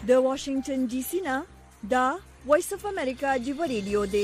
د واشنگټن ډي سي نه دا وایس اف امریکا جیو ریډیو دی.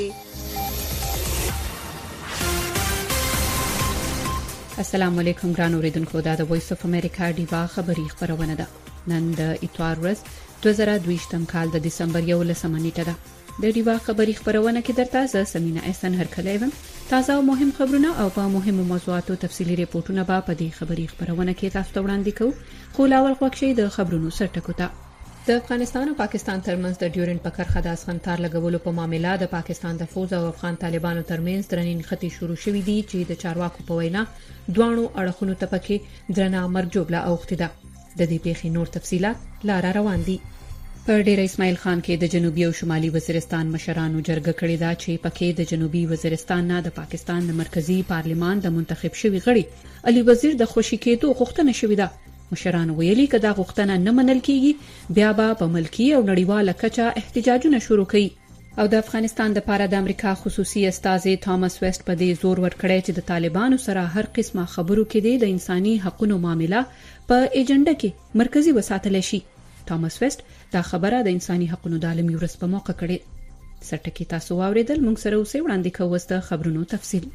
السلام علیکم ګران اوریدونکو، دا د وایس اف امریکا ډیوا خبری خبرونه ده. نن د اتوار ورځ 2022 کال د دسمبر 11 نیټه ده. د ډیوا خبری خبرونه کې درته زه سمینا احسان هرکلی وم. تازه او مهم خبرونه او په مهمو موضوعاتو تفصیلی ریپورتونه به په دې خبری خبرونه کې تاسو ته وړاندې کوو. خو لاول خوښی د خبرونو سرټکو ته. د افغانستان او پاکستان ترمنځ د ډیورنډ په کرښه د اسخنتار لګولو په معاملې د پاکستان د فوج او افغان طالبانو ترمنځ درنې نښتې شروع شوې دي چې د چارواکو په وینا دوانو اړخونو ته پکې درنه مرجوبله اوختي ده. د دې پیښې نور تفصيلات لاره روان دي. په ډیر اسماعیل خان کې د جنوبي او شمالي وزیرستان مشرانو جرګه کړې ده چې پکې د جنوبي وزیرستان نه د پاکستان د مرکزی پارلیمان د منتخب شوی غړي علي وزیر د خوشی کېدو غوښتنه شوې ده. مشران ویلي چې دا غوښتنه نه منل کیږي بیا به په ملکی او نړیواله کچه احتجاجونه شروع کړي. او د افغانستان د لپاره د امریکا خصوصي استازي تامس ویسټ په دې زور ورکړی چې د طالبانو سره هر قسمه خبرو کې د انساني حقوقو معاملې په ایجنډا کې مرکزی وساتل شي. تامس ویسټ دا خبره د انساني حقوقو د عالمي ورځ په موقع کړې. سرټکی تاسو واوریدل، موږ سره اوسئ وړاندې کوو د خبرونو تفصیل.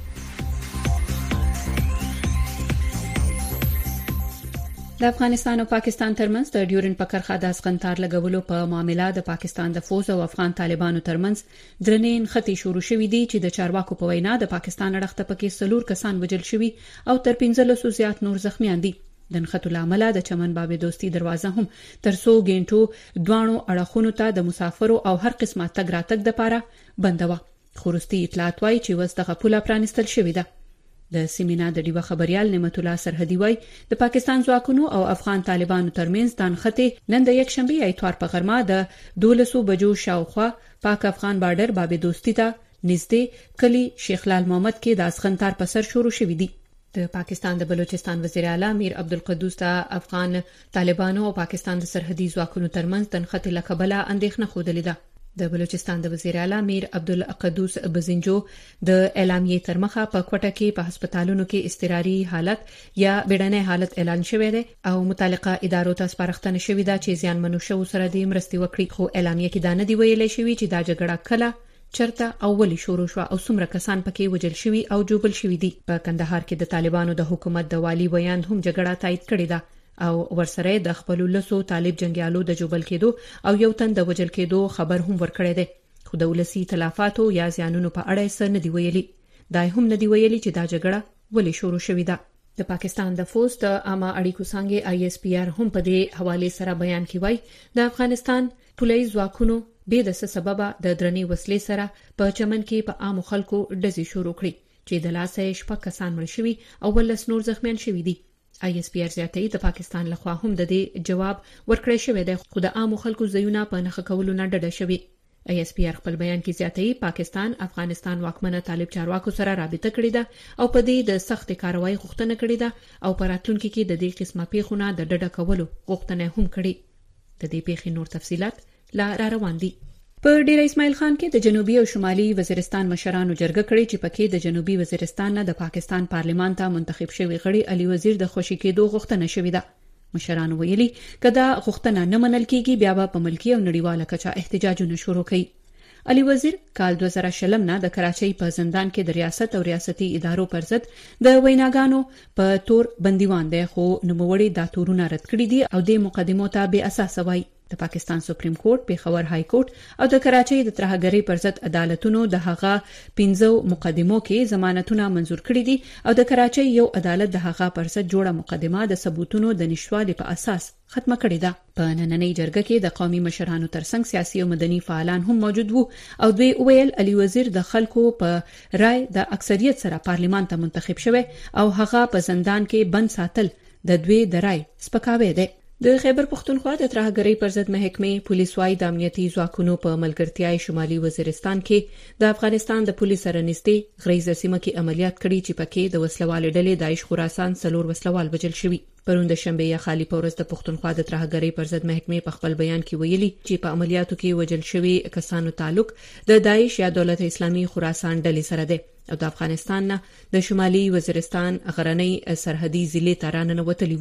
د افغانستان او پاکستان ترمنځ د ډیورنډ په کرښه د اسخنتار لګولو په معاملې د پاکستان د فوج او افغان طالبانو ترمنځ درنې نښتې شروع شوې دي چې د چارواکو په وینا د پاکستان اړخ ته پکې 4 کسان وژل شوي او تر 15 زیات نور زخمیان دي. د نښتو لامل د چمن بابې دوستي دروازه هم تر 100 غنټو دوانو اړخونو ته د مسافرو او هر قسمه تګ راتګ لپاره بند و. خورستي اطلاعات وايي چې وسته غپوله پرانستل شوې ده. د سیمینا د ډیوا خبريال نعمت الله سرحدي وای د پاکستان ځواکونو او افغان طالبانو ترمنځ د نښتې نن د یک شنبه اتوار په غرمه د 12 بجو شاوخوا پاک افغان بارډر بابې دوستي ته نږدې کلی شیخ لال محمد کې د اسخنتار په سر شروع شوې دي. د پاکستان د بلوچستان وزیر اعلی میر عبدالقدوس ته افغان طالبانو او پاکستان د سرحدي ځواکونو ترمنځ د نښتې لقبله اندېښنه خوده ده. د بلوچستان د وزیر اعلی میر عبدالقدوس بزنجو د اعلامیې تر مخه په کوټه کې په هسپتالونو کې اضطراري حالت یا بیړنی حالت اعلان شوی دی او متعلقه ادارو ته سپارښتنه شوې ده چې زیانمنو شو سره د مرستې وکړي. خو اعلامیې کې دا نه دی ویل شوی چې دا جګړه کله چرته او ولې شروع شو او څومره کسان پکې وژل شوي او جوبل شوي دي. په کندهار کې د طالبانو د حکومت د والی بیان هم جګړه تایید کړې ده او ورسره د خپل لسو طالب جنگیالو د جوبل کېدو او یو تن د وژل کېدو خبر هم ورکړی دی. خو د ولسی تلافاتو یا زیانونو په اړه څه نه دی ویلي. دا هم نه دی ویلي چې دا جګړه ولې شروع شوې ده. د پاکستان د فوج د عامه اړیکو څنګه ISPR هم په دې حواله سره بیان کوي د افغانستان پولیس ځواکونو به د سبب د درنې وسلې سره په چمن کې په عام خلکو ډزې شروع کړې چې د لاسه شپه کسان مړ شوي او ولس نور زخمیان شوي دي. ISPR زیاتې د پاکستان لخوا هم د دې جواب ورکړی شوی دی خو د عام خلکو ځایونه په نخښه کولو نه ډډه شوی. ISPR خپل بیان کې زیاتې پاکستان افغانستان واکمنه طالب چارواکو سره رابطه کړې ده او په دې د سخت کاروایی غوښتنه کړې ده او په راتلونکي کې د دې قسمه پیښونه د ډډه کولو غوښتنه هم کړې. د دې پیښې نور تفصيلات لا روان دي. په ډیر اسماعیل خان کې د جنوبي او شمالي وزیرستان مشرانو جرګه کړې چې پکې د جنوبي وزیرستان نه د پاکستان پارلیمان ته منتخب شوی غړي علي وزیر د خوشی کېدو غوښتنه شوې ده. مشرانو ویلي کدا غوښتنه نه منل کیږي بیا به په ملکی او نړیواله کچه احتجاجونه شروع کړي. علي وزیر کال 2000 نه د کراچۍ په زندان کې د ریاست او ریاستي ادارو پر ضد د ویناګانو په تور بندیوان دی خو نوموړي دا تورونه رد کړي دي او د مقدمو ته به اساس وایي. د پاکستان سپریم کورټ، پیښور های کورټ او د کراچۍ د ترهګرۍ پر ضد عدالتونو د هغه 15 مقدمو کې ضمانتونه منزور کړي دي او د کراچۍ یو عدالت د هغه پر ضد جوړه مقدمه د ثبوتونو د نشوالي په اساس ختمه کړې ده. په نننۍ جرګه کې د قومي مشرانو ترڅنګ سیاسي او مدني فعالان هم موجود وو او دوی ویل علي وزیر د خلکو په رائے د اکثریت سره پارلیمان ته منتخب شوی او هغه په زندان کې بند ساتل د دوی د رائے سپکاوی دی. د خیبر پختونخوا د ترهګرۍ پر ضد محکمې پولیس وايي د امنیتي ځواکونو په ملګرتیا شمالي وزیرستان کې د افغانستان د پولیس سره نږدې غریزه سیمه کې عملیات کړي چې پکې د وسلوال ډلې داعش خراسان 4 وسلوال وژل شوي. پرون د شنبه یا خالی پورز د پختونخوا د ترهګرۍ پر ضد محکمې په خپل بیان کې ویلي چې په عملیاتو کې وژل شوي کسانو تعلق د داعش یا دولت اسلامي خراسان ډلې سره دی او د افغانستان نه د شمالي وزیرستان غرنۍ سرحدي ضلع ته راننوتلي وو.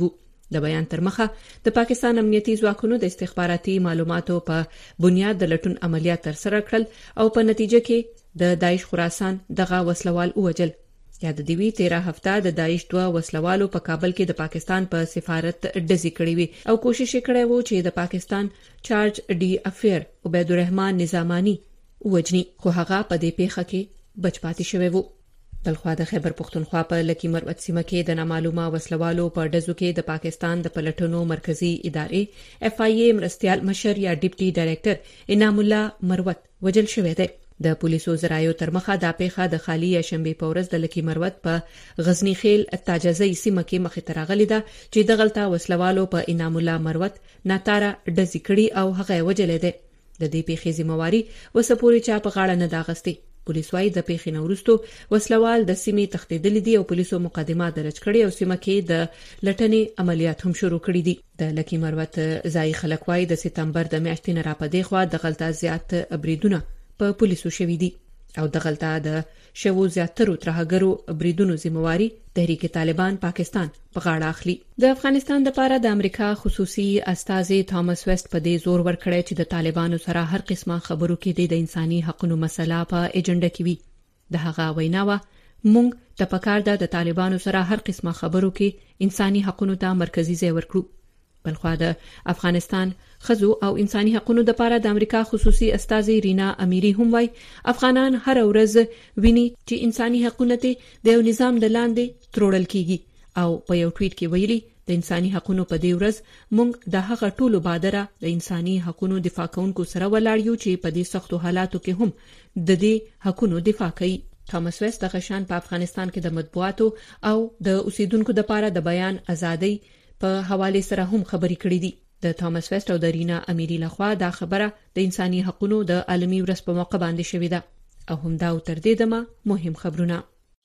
د بیان تر مخه د پاکستان امنیتي ځواکونو د استخباراتي معلوماتو په بنیاد د لټون عملیات تر سره کړل او په نتیجه کې د داعش خراسان دغه وسلوال ووجل. یاد دی وی 13 هفته د داعش 2 وسلوالو په کابل کې د پاکستان په سفارت ډزې کړې وي او کوشش کړی وو چې د پاکستان چارج ډي افیر عبید الرحمن نظامانی وجني، خو هغه په دې پیښه کې بچ پاتې شوی وو. بلخوا د خیبر پختونخوا په لکی مروت سیمه کې د نامعلومه وسلوالو په ډزو کې د پاکستان د پلټنو مرکزی ادارې FIA مرستيال مشر یا ډیپټي ډایریکټر انعام الله مروت وجل شوی دی. د پولیسو زرایو تر مخه د پیښه د خالی شنبه په ورځ د لکی مروت په غزنی خیل تاجزی سیمه کې مخې ته راغلی ده چې د غلطه وسلوالو په انعام الله مروت ناتاره ډزې کړي او هغه وجل دی. د دې پیښې ذمہواری وسپوري چا په غاړه نه داغستي. پولیس وايي د پیښې نورستو وسلوال د سیمې تختیدل دي او پولیسو مقدمه درج کړې او سیمه کې د لټنې عملیات هم شروع کړي دي. د لکی مروت ځای خلک وايي د سپتمبر د میاشتې نه را پدې خو د غلطه زیات بریدونه په پولیسو شوي دي او د غلطه د شوو زیاترو ترهګرو بریدونو ذمہواری تحریک طالبان پاکستان په غاړه اخلي. د افغانستان لپاره د امریکا خصوصي استازي تامس ویسټ په دې زور ورکړی چې د طالبانو سره هر قسمه خبرو کې د انساني حقوقو مسله په ایجنډا کې وي. د هغه ویناوه مونږ د پکار د طالبانو سره هر قسمه خبرو کې انساني حقوقو ته مرکزی ځای ورکړو. بلخوا د افغانستان خزو او انساني حقوقو لپاره د امریکا خصوصي استازي رینا امیری هم وای افغانان هر ورځ ویني چې انساني حقوقو ته د یو نظام د لاندې تروړل کیږي او په یو ټویټ کې ویلي د انساني حقوقو په دې ورځ مونږ د هغه ټولو بادره د انساني حقوقو دفاع کوونکو سره ولاړ یو چې په دې سختو حالاتو کې هم د دې حقوقو دفاع کوي. تامس ویسټ د غشان په افغانستان کې د مطبوعاتو او د اوسیدونکو لپاره د بیان ازادي په حواله سره هم خبري کړې دي. د تامس ویسټ او د رینا امیری لخوا دا خبره د انساني حقوقو د عالمي ورځ په موقع باندې شوې ده او هم دا تر دې دمه مهم خبرونه.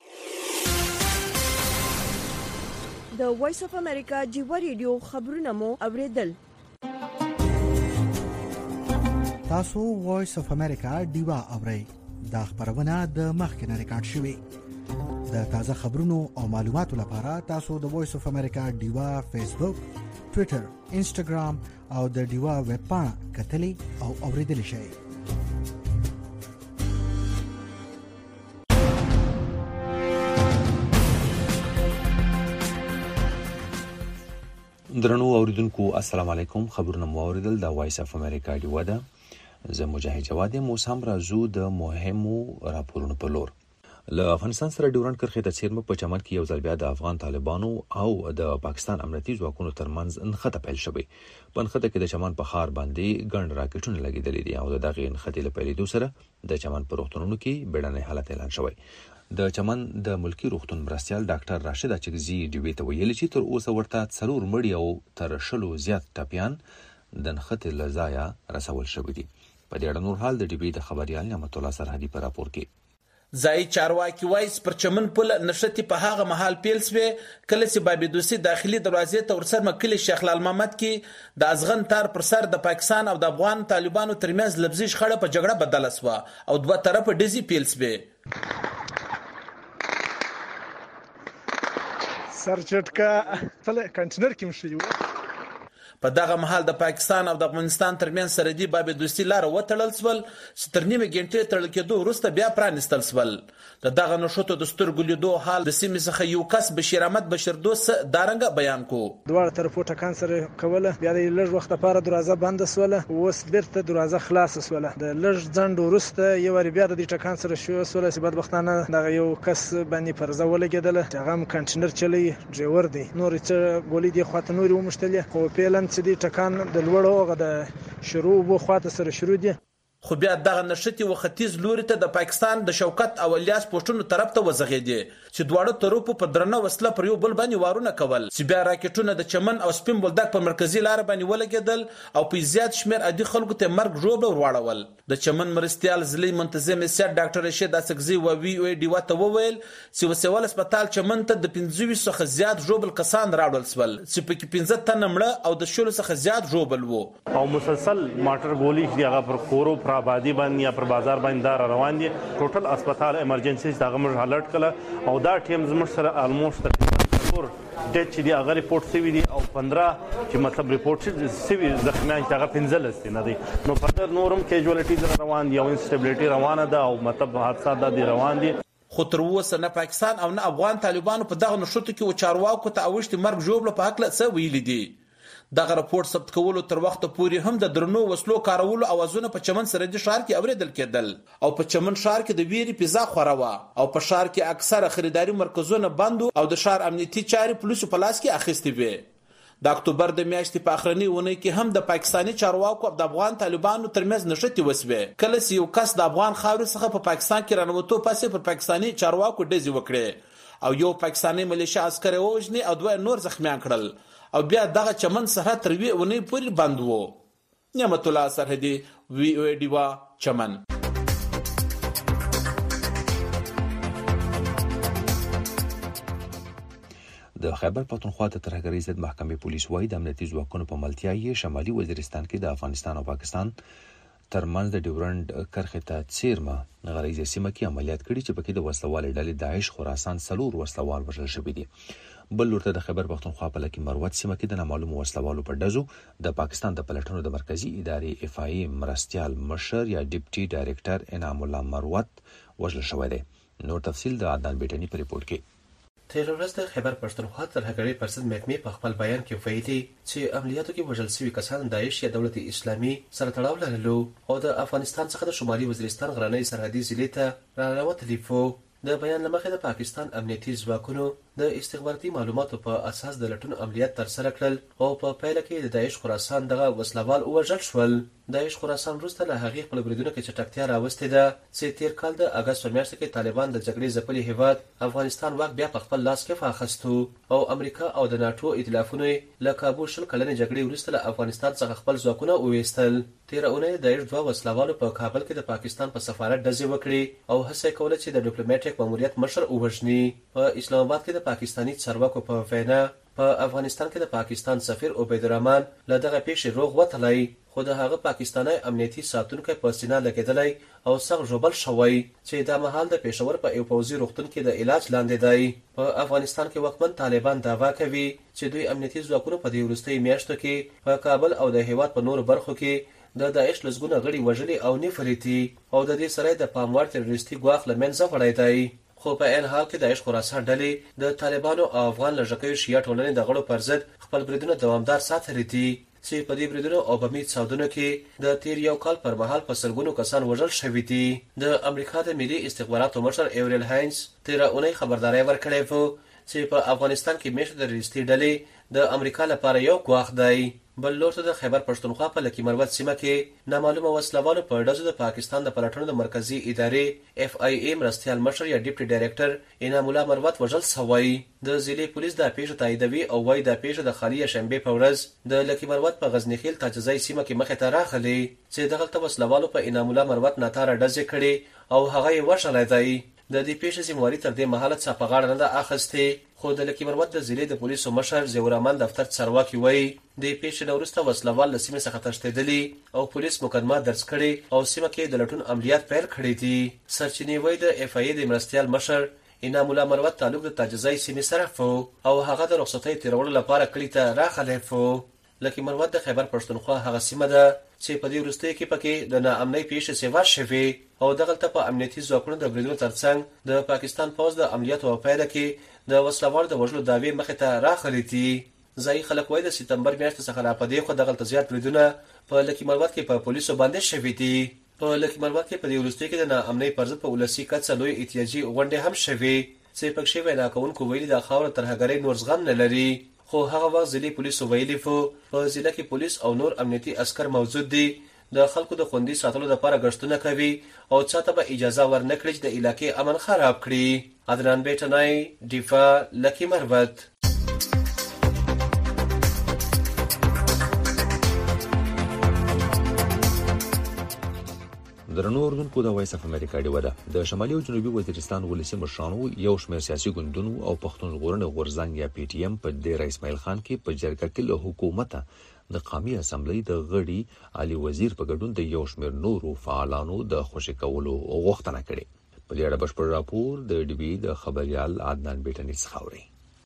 د وایس اف امریکا جیو ریډیو خبرونه مو اوریدل. تاسو وایس اف امریکا دیوا اورئ. دا خبرونه د مخکنه ریکارډ شوې. د تازه خبرونو او معلوماتو لپاره تاسو د وایس اف امریکا دیوا فیسبوک، ټوئیټر، انسټاګرام او د دیوا ویب پاڼه کتلی او اوریدلی شئ. درنو اوریدونکو السلام علیکم. خبرونه مو اوریدل د وایس اف امریکا دیوا ده. زه مجاهد جواد یم. اوس هم راځو د مهمو راپورونو په لور. له افغانستان سره ډیورنډ کرښې ته څیرمه په چمن کې یو ځل بیا د افغان طالبانو او د پاکستان امنیتي ځواکونو ترمنځ نښته پیل شوې. په نښته کې د چمن په ښار باندې ګڼ راکټونه لګېدلي دي او د دغې نښتې له پیلېدو سره د چمن په روغتونونو کې بیړنی حالت اعلان شوی. د چمن د ملکی روغتون مرستيال ډاکټر راشد اچکزي ډیوی ته ویلي چې تر اوسه ورته 4 مړي او تر 100 زیات ټپیان د نښتې له ځایه رسول شوي دي. په دې اړه نور حال د ډیوی د خبريال نعمت الله سرحدي په راپور کې. ځای چارواکي وایي پر چمن پل نښتې په هغه محل پیل شوې کله چې بابیدوسي داخلي دروازې ته ورسره کلی شیخ لال محمد کې د ازغن تار پر سر د پاکستان او د افغان طالبانو ترمنځ لفظي شخړه په جګړه بدله شوه او دوه طرفه ډزې پیل شوې. سرچټکا تل کنټینر کې مشي په دغه محل د پاکستان او د افغانستان ترمنځ سرحدي باب دوستي لار وتړل شول چې تر نیمه غنټې تړل کېدو وروسته بیا پرانستل شول. دغه نشوتو د سترګو لیدو حال د سیمې څخه یو کس بشیر احمد بشیر دوست دارنګ بیان کو. دواړه طرفو ټکان سره کوله بیا د لږ وخت لپاره دروازه بند شوله اوس بیرته دروازه خلاص شوله. د لږ ځند وروسته یو ور بیا د ټکان سره شو شوله چې بدبختانه دغه یو کس باندې پرځه ولګیدل. هغه کنټینر چلی ډرایور دی نور چې ګولې دی خاطر نور ومشتلې خو پیلن چې دی ټکان د لوړو د شروع وو خاطر سره شروع دي. خو بیا دغه نشتی و ختیځ لوري ته د پاکستان د شوکت او الیاس پښتون طرف ته وزغېدي چې دواړه طرفو په درنه وسله پر یو بل باندې وارونه کول چې بیا راکټونه د چمن او سپین بولدک په مرکزی لار باندې ولګېدل او په زیات شمیر عادي خلکو ته مرګ ژوبل ورواړول. د چمن مرستيال ضلعي منتظم سیاست ډاکټر رشید اڅکزي و وی او ډي وته وویل چې وسوال هسپتال چمن ته د 25 څخه زیات ژوبل کسان راوړل شول چې په کې 15 تنه مړه او د 16 څخه زیات ژوبل وو او مسلسل ماټر ګولي چې هغه پر کورو پر آبادی باندې یا پر بازار باندې دار روان دي. ټوټل هسپتال ایمرجنسي دغه مر الرټ کړه او دا ټیم زموږ سره الموست څلور ډیټ چې دی هغه ریپورټ شوي دي او 15 چې مطلب ریپورټ شوي زخمیان چې هغه 15 نه دي. نو فردر نورم کیجوالټیز روان دي او انسټیبلیټي روانه ده او مطلب حادثات د روان دي. خو تر اوسه نه پاکستان او نه افغان طالبانو په دغه نشوتو کې و چارواکو ته اوښتي مرګ ژوبله په حق له څه ویلي دي. دغه راپور ثبت کولو تر وخت پورې هم د درنو وسلو کارولو اوازونه په چمن سرحدي ښار کې اوریدل کېدل او په چمن ښار کې د ویري فضا خوره وه او په ښار کې اکثره خریداري مرکزونه بند او د ښار امنیتي چارې پولیسو په لاس کې اخیستې وې. د اکتوبر د میاشتې په اخرنۍ اونۍ کې هم د پاکستاني چارواکو او د افغان طالبانو ترمنځ نښتې وسوې. کله چې یو کس د افغان خاورې څخه په پاکستان کې رانوتو پسې پر پاکستاني چارواکو ډزې وکړې او یو پاکستاني ملیشیا عسکر ووژني او 2 نور زخمیان کړل او بیا دغه چمن سرحد تر 2 اونۍ پورې بند و. نعمت الله سرحدي VOA ډیوا چمن. د خیبر پختونخوا د ترهګرۍ ضد محکمې پولیس وايي د امنیتي ځواکونو په ملتیا یې شمالي وزیرستان کې د افغانستان او پاکستان ترمنځ د ډیورنډ کرښې ته څیرمه غریزه سیمه کې عملیات کړي چې پکې د وسلوالې ډلې داعش خراسان 4 وسلوال وژل شوي دي. بل ورته د خیبر پختونخوا په لکه مروت سیمه کې د نامعلومو وسلوالو په ډزو د پاکستان د پلټنو د مرکزی ادارې FIA مرستيال مشر یا ډیپټي ډایریکټر انعام الله مروت وژل شوی دی. نور تفصیل د عدنان بیٹنی په ریپورت کې. تیر ورځ د خیبر پښتونخوا ترهګرۍ پر ضد محکمې په خپل بیان کې ویلي چې عملیاتو کې وژل شوي کسان داعش یا دولت اسلامي سره تړاو لرلو او د افغانستان څخه د شمالي وزیرستان غرنۍ سرحدي ضلع ته راوتلي وو. د بیان لمخې د پاکستان امنیتي ځواکونو د استخباراتي معلوماتو په اساس د لټون عملیات ترسره کړل او په پیل کې د داعش خراسان دغه وسلوال وژل شول. داعش خراسان وروسته له هغې خپل بریدونو کې چټکتیا راوستې ده چې تیر کال د اګست په میاشت کې طالبان د جګړې ځپلي هیواد افغانستان واک بیا په خپل لاس کې واخیستو او امریکا او د ناتو ائتلافونو له کابو 20 کلنې جګړې وروسته له افغانستان څخه خپل ځواکونه وویستل. تیر اونۍ داعش 2 وسلوالو په کابل کې د پاکستان په سفارت ډزې وکړې او هڅه کوله چې د ډیپلوماټیک ماموریت مشر ووژني. په اسلام آباد کې د پاکستاني چارواکو په وینا په افغانستان کې د پاکستان سفیر عبید الرحمن له دغه پیښې روغ وتلی خو د هغه پاکستاني امنیتي ساتونکو په سینه لګیدلی او سخت ژوبل شوی چې دا مهال د پېښور په یو پوځي روغتون کې د علاج لاندې دی. په افغانستان کې واکمن طالبان دعوا کوي چې دوی امنیتي ځواکونو په دې وروستۍ میاشتو کې په کابل او د هیواد په نورو برخو کې د داعش لسګونه غړي وژلي او نیفلیتي او د دې سره د پاموړ تروریستي ګواښ له منځه وړی دی. خو په ان حال کې داعش خراسان ډلې د طالبانو او افغان لږکیو شیعه ټولنې د غړو پر ضد خپل بریدونه دوامدار ساتلي دي چې په دې بریدونو او بمي چاودنو کې د تیر یو کال پر مهال په سلګونو کسان وژل شوي دي. د امریکا د ملي استخباراتو مشر ایوریل هاینز تیر اونۍ خبرداري ورکړې وه چې په افغانستان کې میشت تروریستي ډلې د امریکا لپاره یو ګواښ دی. بل لور ته د خیبر پښتونخوا په لکه مروت سیمه کې نامعلومه وسلوالو په ډزو د پاکستان د پلټنو د مرکزی ادارې FIA مرستيال مشر یا ډیپټي ډایریکټر انعام الله مروت وژل شوی. د ضلع پولیس د پیښو تاییدوي او وايي د پیښو د خالی شنبه په ورځ د لکه مروت په غزنی خیل تجزیه سیمه کې مخه ته راغلي چې دغه وسلوالو په انعام الله مروت ناتاره ډزې کړي او هغه یې وژل دی. د دې پیښې ذمہواری تر دې مهاله څه په غاړه نه ده اخیستې خو د لکه مروت د ضلع د پولیسو مشر زیور رحمان دفتر چارواکي وایي د پیښې نه وروسته وسلوال له سیمې څخه تښتېدلي او پولیس مقدمه درج کړې او سیمه کې د لټون عملیات پیل کړي دي. سرچینې وایي د FIA د مرستيال مشر انعام الله مروت تعلق د تجزیه سیمې سره وو او هغه د رخصتۍ تیرولو لپاره کلی ته راغلی وو. لکه مروت د خیبر پښتونخوا هغه سیمه ده چې په دې وروستیو کې پکې د ناامنۍ پیښې سیوا شوي او دغلته په امنیتي ځواکونو د بریدونو ترڅنګ د پاکستان پوځ د عملیاتو په پیل کې د وسلوالو د وژلو دعوې مخې ته راغلي دي. ځایي خلک وایي د سپتمبر میاشتې څخه را پدې خو دغلته زیات بریدونه په لکه مروت کې په پولیسو باندې شوي دي. په لکه مروت کې په دې وروستیو کې د ناامنۍ پر ضد په ولسي کچه لوی احتجاجي غونډې هم شوي چې پکې وینا کوونکو ویلي د خاورو ترهګرۍ نور زغم نه لري. خو هغه وخت ضلعي پولیسو ویلي وو په ضلع کې پولیس او نور امنیتي عسکر موجود دي د خلکو د خوندي ساتلو لپاره غشتونه کوي او چاته به اجازه ورنکړي چې د علاقې امن خراب کړي. عدنان بیٹنای دیفا لکی مروت. درنو اردوونکو د وایس اف امریکا ډیوه ده. د شمالي او جنوبي وزیرستان ولسی مشرانو یو شمېر سیاسي ګوندونو او پښتون ژغورنې غورځنګ یا PTM په ډیر اسماعیل خان کې په جرګه کې له حکومت د قومي اسمبلی د غړي علي وزیر په ګډون د یو شمېر نورو فعالانو د خوشی کولو غوښتنه کړې. په دې اړه بشپړ راپور د DB د خبريال عدنان بیٹنی څخه اوري.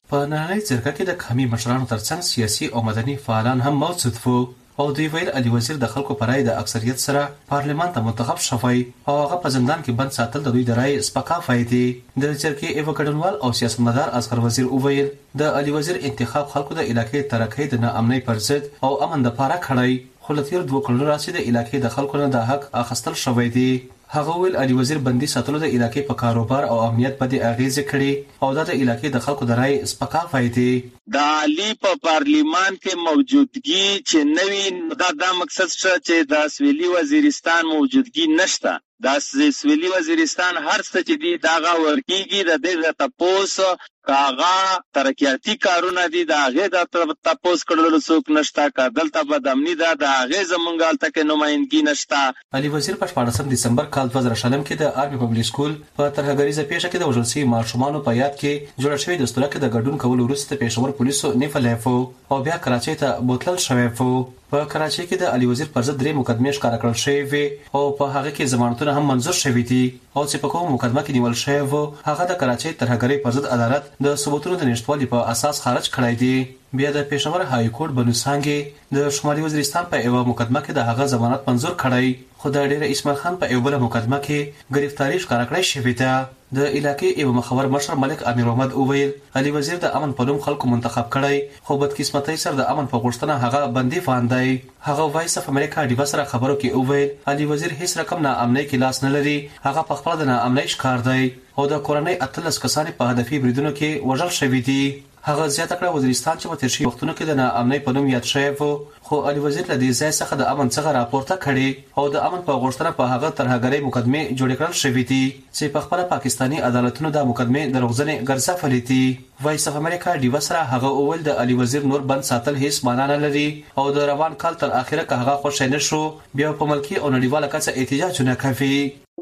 په نړۍ جرګه کې د قومي مشرانو ترڅنګ سیاسي او مدني فعالان هم موجود وو او دوی ویل علي وزیر د خلکو پر رای د اکثریت سره پارلمان ته منتخب شوی او هغه په زندان کې بند ساتل د دوی د رای سپکاوی دی. د جرګې ایو ګډونوال او سیاستمدار اصغر وزیر وویل د علي وزیر انتخاب خلکو د علاقې ترقۍ د ناامنۍ پر ضد او امن د پاره کړی خو له تیر 2 کلونو راځي د علاقې د خلکو نه د حق اخیستل شوی دی. هغه ویل علي وزیر بندي ساتلو د علاقې په کاروبار او امنیت باندې اغیزه کړي او د علاقې د خلکو د رای سپکاوی دی. د علي په پارلیمان کې موجودګي چې نوی دا مقصد شته چې د سویلي وزیرستان موجودګي نشته. د سویلي وزیرستان هر څه چې دی داغه ورکیږي د دې تپوس کاغه ترقیاتی کارونه دي د هغه د تپوس کړلو څوک نشته کدلته بدامنی د هغه زمونږ تک نمائندګي نشته. علي وزیر په 14 دسمبر کال 2000 کې د آرمي پبلک سکول په ترهګریزه پیښه کې د وژل شوي ماشومانو په یاد کې جوړ شوی دستور کې د ګډون کولو وروسته پېښور پولیسو نیفلیفو او بیا کراچۍ ته بوتلل شوی وو. په کراچۍ کې د علي وزیر پر ضد 3 مقدمې ښکار کړل شوې او په هغه کې ضمانتونه هم منظور شوي دي او چې په کومه مقدمه کې نیول شوی وو هغه د کراچۍ ترهګرۍ پر ضد عدالت د ثبوتونو د نشټوالي په اساس خارج کړی دی. بیا د پېښور های کورټ بنوسانګي د شمالي وزیرستان په یو مقدمه کې د هغه ضمانت منظور کړی خو د ډیر اسماعیل خان په یو بل مقدمه کې گرفتاری ښکار کړی شوی دی. د علاقې یو مخور مشر ملک امیر احمد اوویل علي وزیر د امن په نوم خلکو منتخب کړی خو بدقسمتۍ سره د امن په غوښتنه هغه بندي فاندای. هغه وایس اف امریکا ډیوا سره خبرو کې اوویل علي وزیر هیڅ رقم ناامنۍ کې لاس نه لري هغه په خپل د ناامنۍ ښکار دی او د کورنۍ 13 کسان په هدفي بریدونو کې وژل شوي دي. هغه زیاته کړه وزیرستان چې په تیر شوي وختونو کې د ناامنۍ په نوم یاد شوی وو خو علي وزیر له دې ځای څخه د امن څخه راپورته کړي او د امن په غوښتنه په هغه ترهګرۍ مقدمې جوړ کړل شوې دي چې په خپل پاکستاني عدالتونو د مقدمې دروغجنې ګرځولې دي. وایس اف امریکا ډیوا سره هغه اول د علي وزیر نور بند ساتل هیڅ معنا نه لري او د روان کال تر اخره که هغه خوشی نه شو بیا په ملکی او نړیواله کچه احتجاجونه کوي.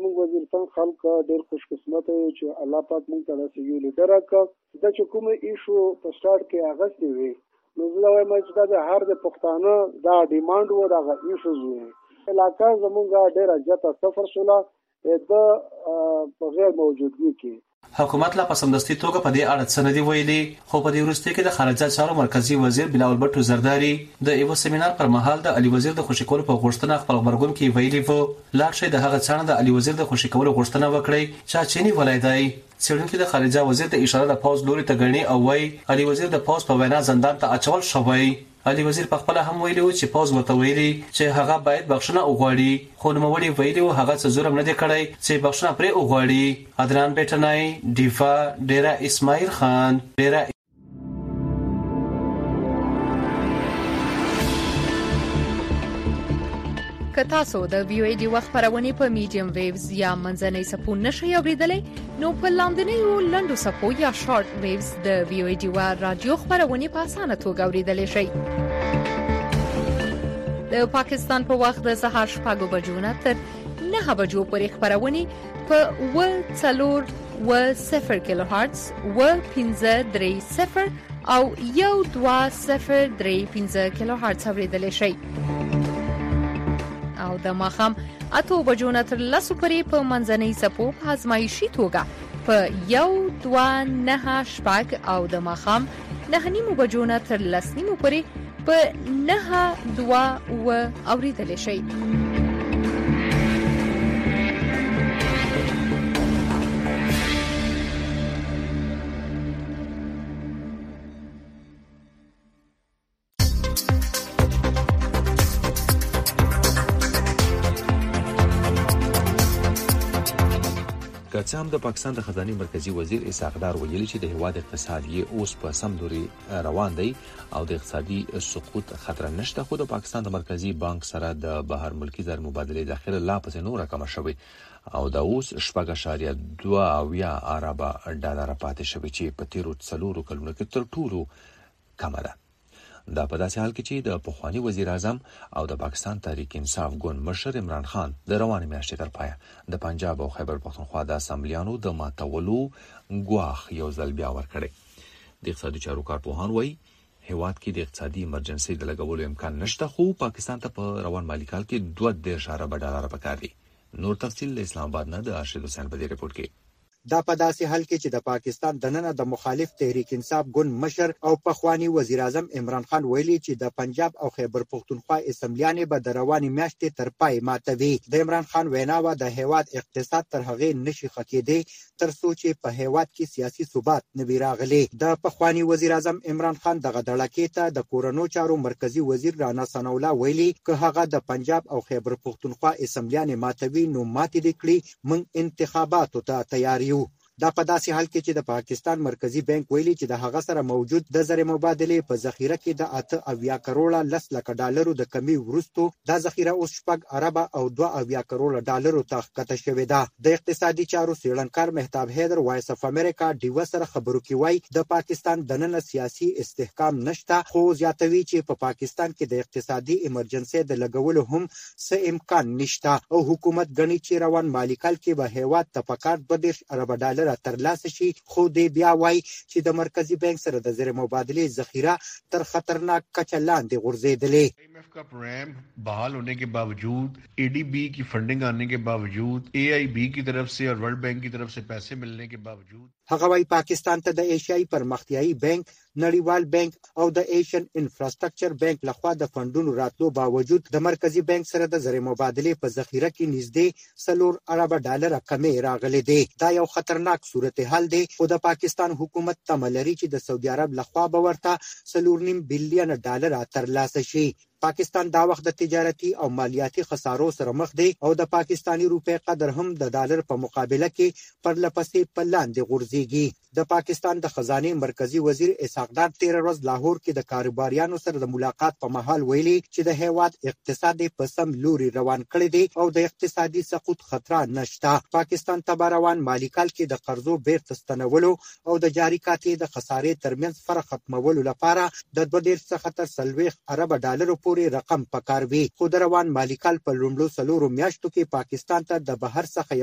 خلک ډېر خوش قسمت یو چې الله پاک موږ ته داسې یو لیډر راکړ د چې کومه ایشو په سٹارټ کې اغستې وي نو زه وایم چې دا هر د پښتانه دا ډیماند وو دا ایشوز وي علاقه زموږ ډېر اجازه سفر شوله د په غیر موجودګي کې حکومت لا په سمدستي توګه په دې اړه څه نه دی ویلي خو په دې وروسته کې د خارجه چارو مرکزی وزیر بلاول بټو زرداری د یو سیمینار پر مهال د علي وزیر د خوشی کولو په غوښتنه خپل خبرګون کې ویلي وو لاړ شي د هغه څانه د علي وزیر د خوشی کولو غوښتنه وکړي چې چيني ولایدای څېړونکو د خارجه وزیر د اشاره د پاوز لوري ته غړني او وايي علي وزیر د پاوز په وینا زندان ته اچول شوی. علي وزیر په خپل هم ویلي چې پاوز ورته ویلي چې هغه باید بخښنه وغواړي خو نو وړي ویلي هغه څه زورم نه دی کړی چې بخښنه پرې وغواړي. عدنان بیٹنای ډیفا ډیرا اسماعیل خان ډیرا که تاسو د وی او ای ډي وخت خبرونه په میډیم ویوز یا منځنۍ سپو نشئ اوریدلای نو په لاندنیو لنډو سپو یا شارټ ویوز د وی او ای ډي رادیو خبرونه په اسانه توګه اوریدلای شئ. د پاکستان په وخت د سهار 6 بجو نه تر 9 بجو پورې خبرونه په 140 کیلو هرتز و1530 او 1203 کیلو هرتز اوریدلای شئ. او د ماخام 8 بجو نه تر 10 پورې په منځنۍ سپو په ازمایشي توګه په 1.9 او د ماخام 9 بجو نه تر 10 پورې په 9.2 اوریدل شي. که هم د پاکستان د خزانه مرکزی وزیر اسحاق ډار ویلي چې د هواد اقتصادي اوس په سم لوري روان دی او د اقتصادي سقوط خطر نشته خو د پاکستان د مرکزی بانک سره د بهر ملکی زر مبادله داخله لا پسې نور کم شوی او د اوس 4.2 ارب ډالر پاتې شوی چې په تیرو 4 کلونو کې تر ټولو کم ده. دا په داسې حال کې چې د پخوانی وزیر اعظم او د پاکستان تحریک انصاف ګوند مشر عمران خان د روانې میاشتې تر پایه د پنجاب او خیبر پختونخوا د اسمبلیانو د ماتولو ګواښ یو ځل بیا ورکړی. د اقتصادي چارو کارپوهان وایي هیواد کې د اقتصادي ایمرجنسي د لګولو امکان نشته خو پاکستان ته په روان مالی کال کې 2.2 ارب ډالر پکار دي. نور تفصیل اسلام آباد نه د ارشد حسین په دې رپورت کې. دا په داسې حال کې چې د پاکستان دننه د مخالف تحریک انصاف ګوند مشر او پخوانی وزیر اعظم عمران خان ویلي چې د پنجاب او خیبر پختونخوا اسمبلیانې به د رواني میاشتې تر پای ماتوي. د عمران خان ویناوه د هیواد اقتصاد تر هغې نشي خکېدی تر څو چې په هیواد کې سیاسي ثبات نه وي راغلی. د پخوانی وزیر اعظم عمران خان دغه دړکې ته د کورونو چارو مرکزی وزیر رانا ثناء الله ویلي که هغه د پنجاب او خیبر پختونخوا اسمبلیانې ماتوي نو ماتې دې کړي، موږ انتخاباتو ته تیار یو. دا په داسې حال کې چې د پاکستان مرکزی بانک ویلي چې د هغه سره موجود د زر مبادلې په ذخیره کې د 8 کروڑه 10 لک ډالرو د کمی وروستو دا ذخیره اوس 6 ارب او 2 کروڑه ډالرو ته ښکته شوې ده. د اقتصادي چارو څېړنکار مهتاب حیدر وایس اف امریکا ډیو سره خبرو کې وایي د پاکستان دننه سیاسي استحکام نشته، خو زیاتوي چې په پاکستان کې د اقتصادي ایمرجنسي د لګولو هم څه امکان نشته او حکومت غني چې روان مالی کال کې به هیواد ته پکار 2 ارب ډالر ترلاسه شي، خو دی بیا وایي چې د مرکزی بانک سره د زر مبادلې ذخیره تر خطرناک کچه لاندې غورځېدلې. IMF का programme बहाल होने के बावजूद, ADB की फंडिंग आने के बावजूद, AIB की तरफ से और वर्ल्ड बैंक की तरफ से पैसे मिलने के बावजूद هغه وايي پاکستان ته د ایشیایي پرمختیایي بانک، نړیوال بانک او د ایشین انفراستراکچر بانک لخوا د فندونو راتلو باوجود د مرکزی بانک سره د زر مبادلې په ذخیره کې نږدې 4 ارب ډالر کمې راغلي دي. دا یو خطرناک صورتحال دی، خو د پاکستان حکومت تمه لري چې د سعودي عرب لخوا به ورته 4.5 بلین ډالر ترلاسه شي. پاکستان دا وخت د تجارتي او مالیاتي خسارو سره مخ دی او د پاکستانی روپې قدر هم د ډالر په مقابله کې پرلپسې په لاندې غورځيږي. د پاکستان د خزانه مرکزی وزیر اسحاق ډار 13 ورځ لاهور کې د کاروباریانو سره د ملاقات په مهال ویلي چې د هیواد اقتصادي په سم لوري روان کړی دی او د اقتصادي سقوط خطر نشته. پاکستان ته روان مالی کال کې د قرضو بیرته ستنولو او د جاری کاتې د خسارې ترمنځ فرق ختمولو لپاره د 2.5 څخه تر 40 ارب ډالر پورې رقم پکار وي، خو د روان مالی کال په لومړو 4 میاشتو کې پاکستان ته د بهر څخه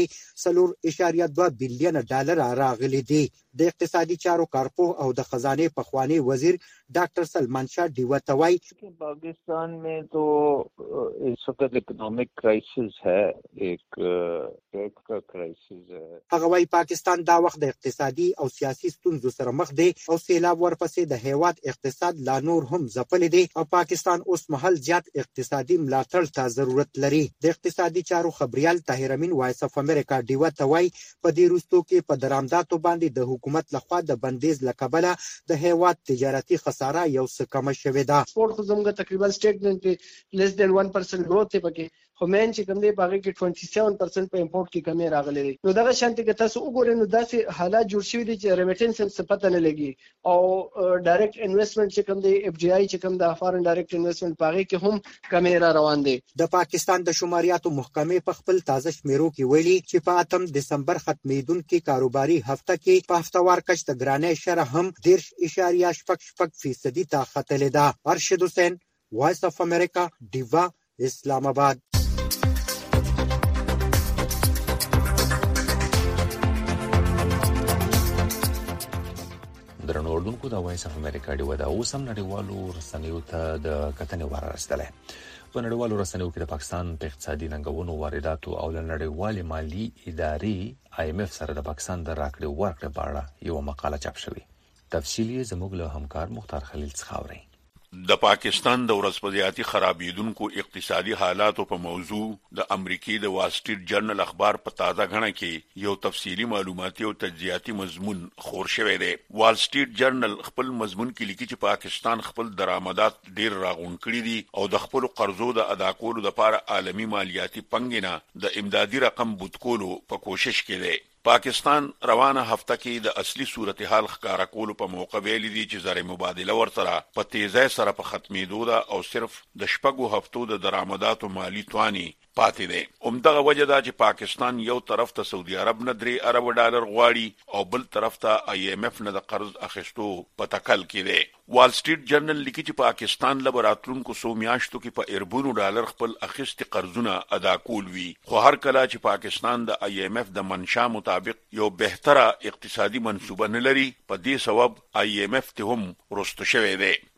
یوازې 4.2 بلین ډالر راغلي دي. د اقتصادي چارو کارپوه او د خزانه پخوانی وزیر ډاکټر سلمان شاه ډیوه توای पाकिस्तान में तो इस वक्त इकोनॉमिक क्राइसिस है, एक डेट का क्राइसिस है. هغه وايي پاکستان دا وخت د اقتصادي او سیاسي ستونزو سره مخ دی او سیلاب ورپسې د هیواد اقتصاد لا نور هم ځپلی دی او پاکستان اوس مهال زیات اقتصادي ملاتړ ته ضرورت لري. د اقتصادي چارو خبريال طاهر امین وایس اف امریکا ډیوه توای په دې وروستو کې په درآمداتو باندې د حکومت لخوا د بندیز لکبله د هیواد تجارتي خساره یو څه کم شوې ده. سپورت خو زموږ تقریبا سټیټمنټ لیس دین 1% گروث ته پکې خو مین چې کوم دی باغې کې 27% په امپورټ کې کمی راغلي دي. نو دغه شانتي کې تاسو وګورئ نو داسې حالات جوړ شوي دي چې ریمیټنس څه پته نه لګي او ډایرکټ انویسټمنټ چې کوم دی FDI چې کوم د فارن ډایرکټ انویسټمنټ باغې کې هم کمی را روان دي. د پاکستان د شماریاتو محکمې په خپل تازه شمیرو کې ویلي چې په 8 دسمبر ختمېدونکو کاروباري هفته کې په هفتوار کچ د ګرانۍ شرح هم 10.8% ته ختلې ده. ارشد حسین وایس اف امریکا ډیوا اسلام آباد. درنو اردوونکو د وایس اف امریکا ډیوا د اوسم نړیوالو رسنیو ته د کتنې وړ رسیدله. په نړیوالو رسنیو کې د پاکستان په اقتصادي ننګونو وارداتو او نړیوال مالی ادارې IMF سره د پاکستان د راکړې ورکړې په اړه یو مقاله چاپ شوې. تفصیلی زموږ له همکار مختار خلیل څخه اورئ. د پاکستان د ورځپاڼې خرابېدونکو اقتصادي حالاتو په موضوع د امریکای د وال سټریټ جرنل اخبار په تازه غنه کې یو تفصیلی معلوماتي او تجزیاتي مضمون خور شوی دی. وال سټریټ جرنل خپل مضمون کې لیکي چې پاکستان خپل درآمدات ډیر راغون کړي دي او د خپل قرضو د ادا کولو لپاره عالمی مالیاتي پنګینه د امدادي رقم بوت کولو په کوشش کې دی. پاکستان روانه هفته کې د اصلي صورتحال ښکارا کولو په موقع ویلي دي چې زر مبادله ورسره په تیزی سره په ختمېدو ده او صرف د شپږو هفتو د درآمداتو مالی توانی پاتې دی. همدغه وجه ده چې پاکستان یو طرف ته سعودي عرب نه 3 ارب ډالر غواړي او بل طرف ته IMF نه د قرض اخیستو په تکل کې دی. وال سټریټ جرنل لیکي چې پاکستان له راتلونکو 100 میاشتو کې په اربونو ډالر خپل اخیستي قرضونه ادا کول وي، خو هر کله چې پاکستان د IMF د منشا مطابق یو بهتره اقتصادي منصوبه نه لري، په دې سبب IMF ته هم رستو شوی دی.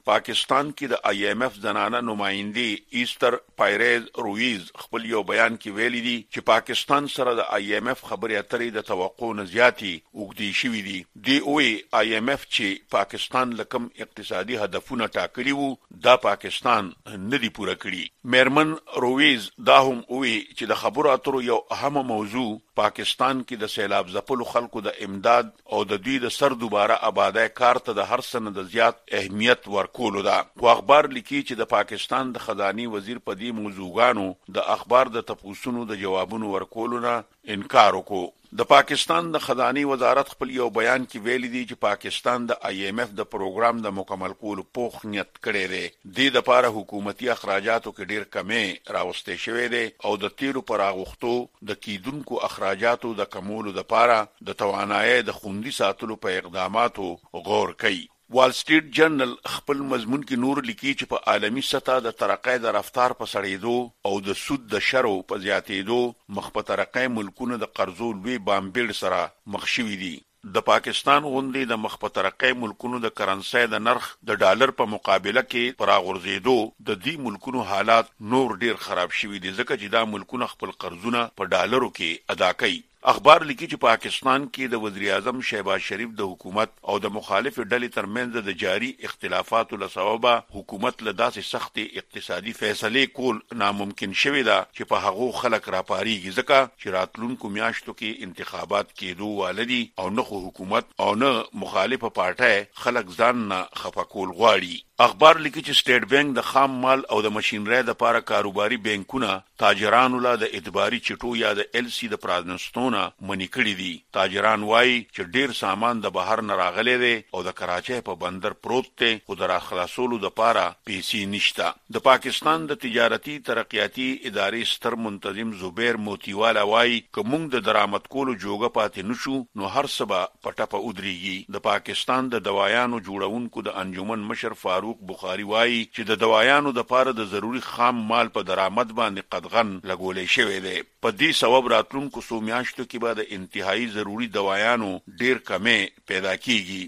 پاکستان کې د IMF زنانه نمائندې ایستر پایریز رویز خپل یو بیان کې ویلي دي چې پاکستان سره د IMF خبرې اترې د توقع نه زیاتې وګړي شوې دي. دی اوې IMF چې پاکستان لکم اقتصادي هدفونه ټاکلي وو دا پاکستان نه دی پوره کړی. میرمن رویز دا هم وی چې د خبرو اترو یو اهم موضوع پاکستان کې د سیلاب ځپلو خلکو د امداد او د دوی د سر دوباره آبادای کار ته د هر څه د زیات اهمیت ورکولو ده. خو اخبار لیکي چې د پاکستان د خزاني وزیر په دې موضوعګانو د اخبار د تپوسونو د جوابونو ورکولو نه انکار وکړو. د پاکستان د خزاني وزارت خپل یو بیان کې ویلي دی چې پاکستان د IMF د پروګرام د مکمل کولو پوخ نیت کړی دی. د لپاره حکومتي اخراجاتو کې ډیر کمې راوستي شوې دي او د تیرو پراغښتو د کیدونکو اخراجاتو د کمولو لپاره د توانایي د خوندي ساتلو په اقداماتو غور کوي. وال سټریټ جرنل خپل مضمون کې نور لیکي چې په عالمي سطح د ترقۍ د رفتار په سړېدو او د سود د شرو په زیاتېدو مخ په ترقۍ ملکونه د قرضو لوی بامبېړ سره مخ شوي دي. د پاکستان غونډې د مخ په ترقۍ ملکونو د کرنسۍ د نرخ د ډالر په مقابله کې پراغورځېدو د دې ملکونو حالات نور ډیر خراب شوي دي ځکه چې دا ملکونه خپل قرضونه په ډالرو کې ادا کوي. اخبار لیکي چې پاکستان کې د وزیر اعظم شهباز شریف د حکومت او د مخالف ډلې ترمنځ د جاری اختلافاتو له سببه حکومت له داسې سخت اقتصادي فیصلې کول ناممکن شوی ده چې په هغه خلک راپاریږي ځکه چې راتلونکو میاشتو کې انتخابات کېدو والدي او نه حکومت او نه مخالفه پارټي خلک ځان نه خفقول غواړي. اخبار لیکي چې سټیټ بانک د خام مال او د ماشينري د لپاره کاروباري بانکونه تاجرانو له د اعتباري چټو یا د LC د پرازنستونه منی کړی دي. تاجران وایي چې ډیر سامان د بهر نه راغلي دي او د کراچۍ په بندر پروت دی خو د راخلاصولو د لپاره پیسې نشته. د پاکستان د تجارتي ترقیاتي ادارې ستر منتظم زبیر موتیوالا وایي که موږ د درآمد کولو جوګه پاتې نشو نو هر څه به پټه ودرېږي. د پاکستان د دوايانو جوړونکو د انجمن مشر فاروق بخاری وایي چې د دوايانو د لپاره د ضروري خام مال په درآمد باندې قدغن لګولې شوی دی. په دې سبب راتلونکو څو میاشتو کې به د انتهایی ضروري دوايانو ډیر کمې پیدا کیږي.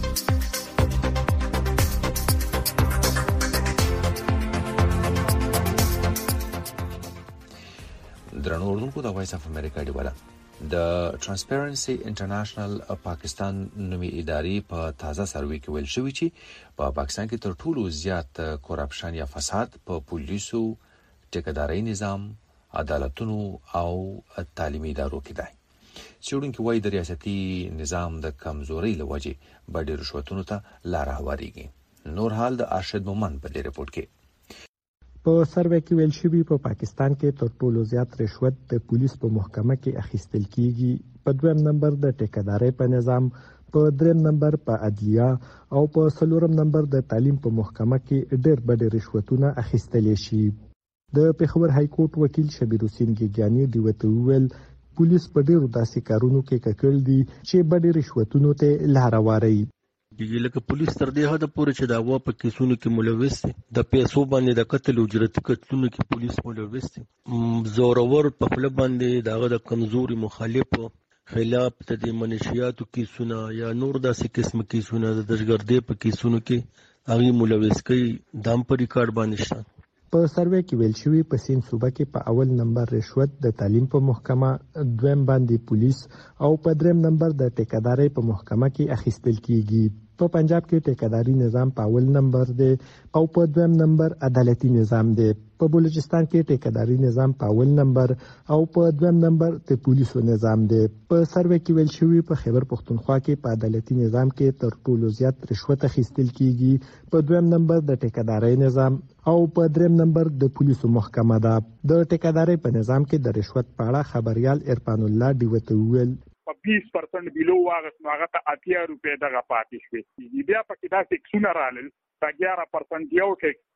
درنو اوردونکو د وایس اف امریکا ډیواله د ترانسپیرنسي انټرنیشنل پاکستان نومي ادارې په تازه سروې کې ویل شوی چې په پاکستان کې تر ټولو زیات کرپشن یا فساد په پولیسو، ټیکداري نظام، عدالتونو او تعلیمي ادارو کې دی. څېړونکي وایي د ریاستي نظام د کمزورۍ له وجې به ډېرو رشوتونو ته لاره هواریږي. نور حال د ارشد مومن په دې رپورټ کې. په سروې کې ویل شوی په پاکستان کې تر ټولو زیات رشوت د پولیس په محکمه کې اخیستل کیږي، په دویم نمبر د ټیکداري په نظام، په دریم نمبر په عدلیه او په څلورم نمبر د تعلیم په محکمه کې ډېر بډې رشوتونه اخیستل شي. د پېښور های کورټ وکیل شبیر حسین ګیګانی دی ویل پولیس په ډېرو داسې کارونو کې ککړ دي چې بډې رشوتونو ته لاره واري. لکه پولیس تر دې حد پورې چې دا وا په کیسونو کې ملوث دي، د پیسو باندې د قتل او جرأتي قتلونو کې پولیس ملوث دي، زورور په خپل باندې دغه د کمزوري مخالفو خلاف د دې منشیاتو کیسونه یا نور داسې قسم کیسونه د دهشتګردۍ په کیسونو کې هغه ملوث کوي. دام په ریکارډ باندې شته. په سروې کې ویل شوی په سین صوبه کې په اول نمبر رشوت د تعلیم په محکمه، دویم باندې پولیس او په دریم نمبر د ټیکداري په محکمه کې اخیستل کیږي. په پنجاب کې ټیکداري نظام په اول نمبر دی او په دویم نمبر عدالتي نظام دی. په بلوچستان کې ټیکداري نظام په اول نمبر او په دویم نمبر د پولیسو نظام دی. په سروې کې ویل شوی په خیبر پختونخوا کې په عدالتي نظام کې تر ټولو زیات رشوت اخیستل کیږي، په دویم نمبر د ټیکداري نظام او په دریم نمبر د پولیسو محکمه ده. د ټیکداري په نظام کې د رشوت په اړه خبريال عرفان الله دیوته ویل 20% بیلو واغس نو هغه ته 80 روپے دغه پاتې شوی. بیا پکې دا ټیکسونه رالل 11% یو ټیکس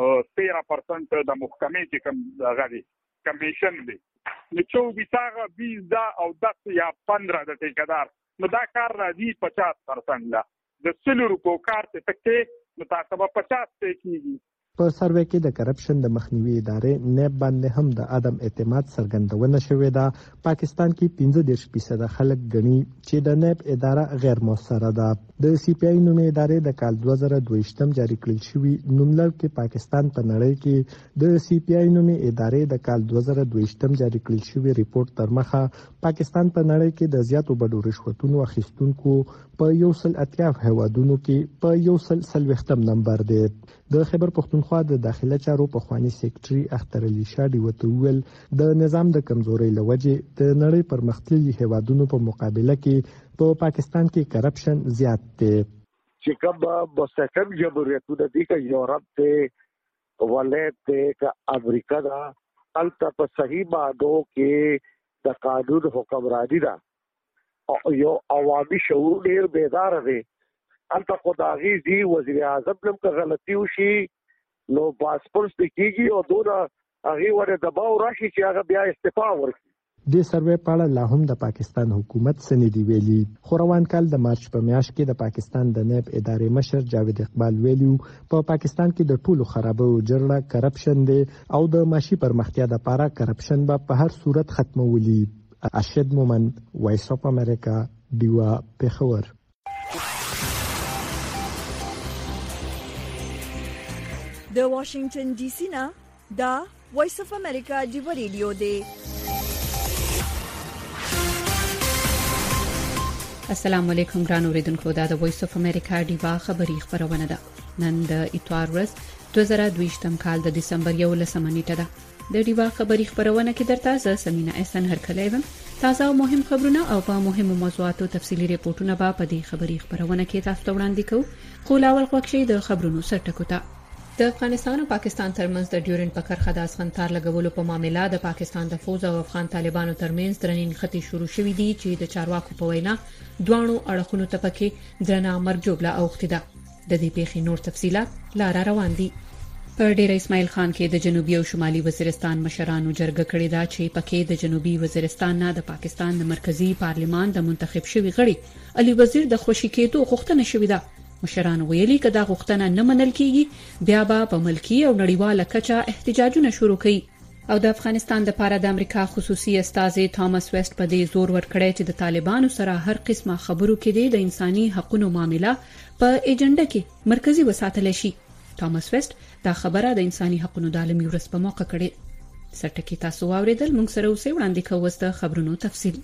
13% د محکمې چې کوم هغه دی کمیشن دی، نو 24 20 دا او 10 یا 15 د ټیکدار، نو دا کار راځي 50% لا د 100 روپو کار ته تکې نو تاسو به 50 ته کیږي. په سروې کې د کرپشن د مخنیوي ادارې نیب باندې هم د عدم اعتماد څرګندونه شوې ده. پاکستان کې 15% خلک ګڼي چې د نیب اداره غیر موثره ده. د سی پی آی نومې ادارې د کال 2022 جاری کړل شوی نوملړ کې پاکستان په نړۍ کې د سی پی آی نومې ادارې د کال 2022 جاری کړل شوی ریپورت تر مخه پاکستان په نړۍ کې د زیاتو بډو رشوتونو اخیستونکو په 180 هیوادونو کې په 140 نمبر دی. د خیبر پختونخوا د داخله چارو پخوانی سیکریټري اختر علي شاډي وتویل د نظام د کمزوري لوجه د نړۍ پرمختللي هیوادونو په مقابله کې په پاکستان کې کرپشن زیات دی. چې کوم مستحکم جمهوریتونه دي که یورپ ته ولایت ته که امریکا دا الته په صحیح معنو کې د قانون حکمرانی ده او یو عوامي شعور ډیر بیدار دی. الته خدایي دی وزیر اعظم نم که غلطي وشي نو پاسپورت کېږي او دوه هغه ور دباو راشي چې هغه بیا استعفا ورکړي. د سروې په اړه لا هم د پاکستان حکومت سندې ویلي. خوروان کال د مارچ په میاشت کې د پاکستان د نیب ادارې مشر جاوید اقبال ویلو په پاکستان کې د ټولو خرابو جرړه کرپشن دی او د معاشي پرمختیا لپاره کرپشن په هر صورت ختمولي. ارشد مومند، وایس اف امریکا، دیوا پیښور. د واشنگټن ډي سي نه دا وایس اف امریکا دیوا ریډیو دی. السلام علیکم ګران اوریدونکو، دا د وایس اف امریکا دیوا خبری خبرونه ده. نن د اتوار ورځ 2022 کال د دسمبر 11 نیټه ده. د دیوا خبری خبرونه کې درته زه سمینا احسان هرکلیوم. تازه او مهم خبرونه او په مهمو موضوعاتو تفصیلی ریپورتونه به په دې خبری خبرونه کې تاسو ته وړاندې کوو. خو لاول خوښ د خبرونو سرټکو ته. د افغانستان او پاکستان ترمنځ د ډیورنډ په کرښه د اسخنتار لګولو په معاملې د پاکستان د فوز او افغان طالبانو ترمنځ درنې نښتې شروع شوې دي چې د چارواکو په وینا دوانو اړخونو ته پکې درنه مرګ جوړه اوختي ده. د دې پیښې نور تفصيلات لاره روان دي. په ډیر اسماعیل خان کې د جنوبي او شمالي وزیرستان مشرانو جرګه کړې ده چې پکې د جنوبي وزیرستان نه د پاکستان د مرکزی پارلیمان د منتخب شوی غړي علي وزیر د خوشی کېدو غوښتنه شوې ده. مشران ویلي چې دا غوښتنه نه منل کیږي بیا به په ملکی او نړیواله کچه احتجاجونه شروع کړي. او د افغانستان د لپاره د امریکا خصوصي استازي تامس ویسټ په دې زور ورکړی چې د طالبانو سره هر قسمه خبرو کې د انساني حقوقو معاملې په ایجنډا کې مرکزی وساتل شي. تامس ویسټ دا خبره د انساني حقوقو د عالمي ورځ په موقع کړې. سرټکی تاسو واوریدل، موږ سره اوسې وړاندې کوو د خبرونو تفصیل.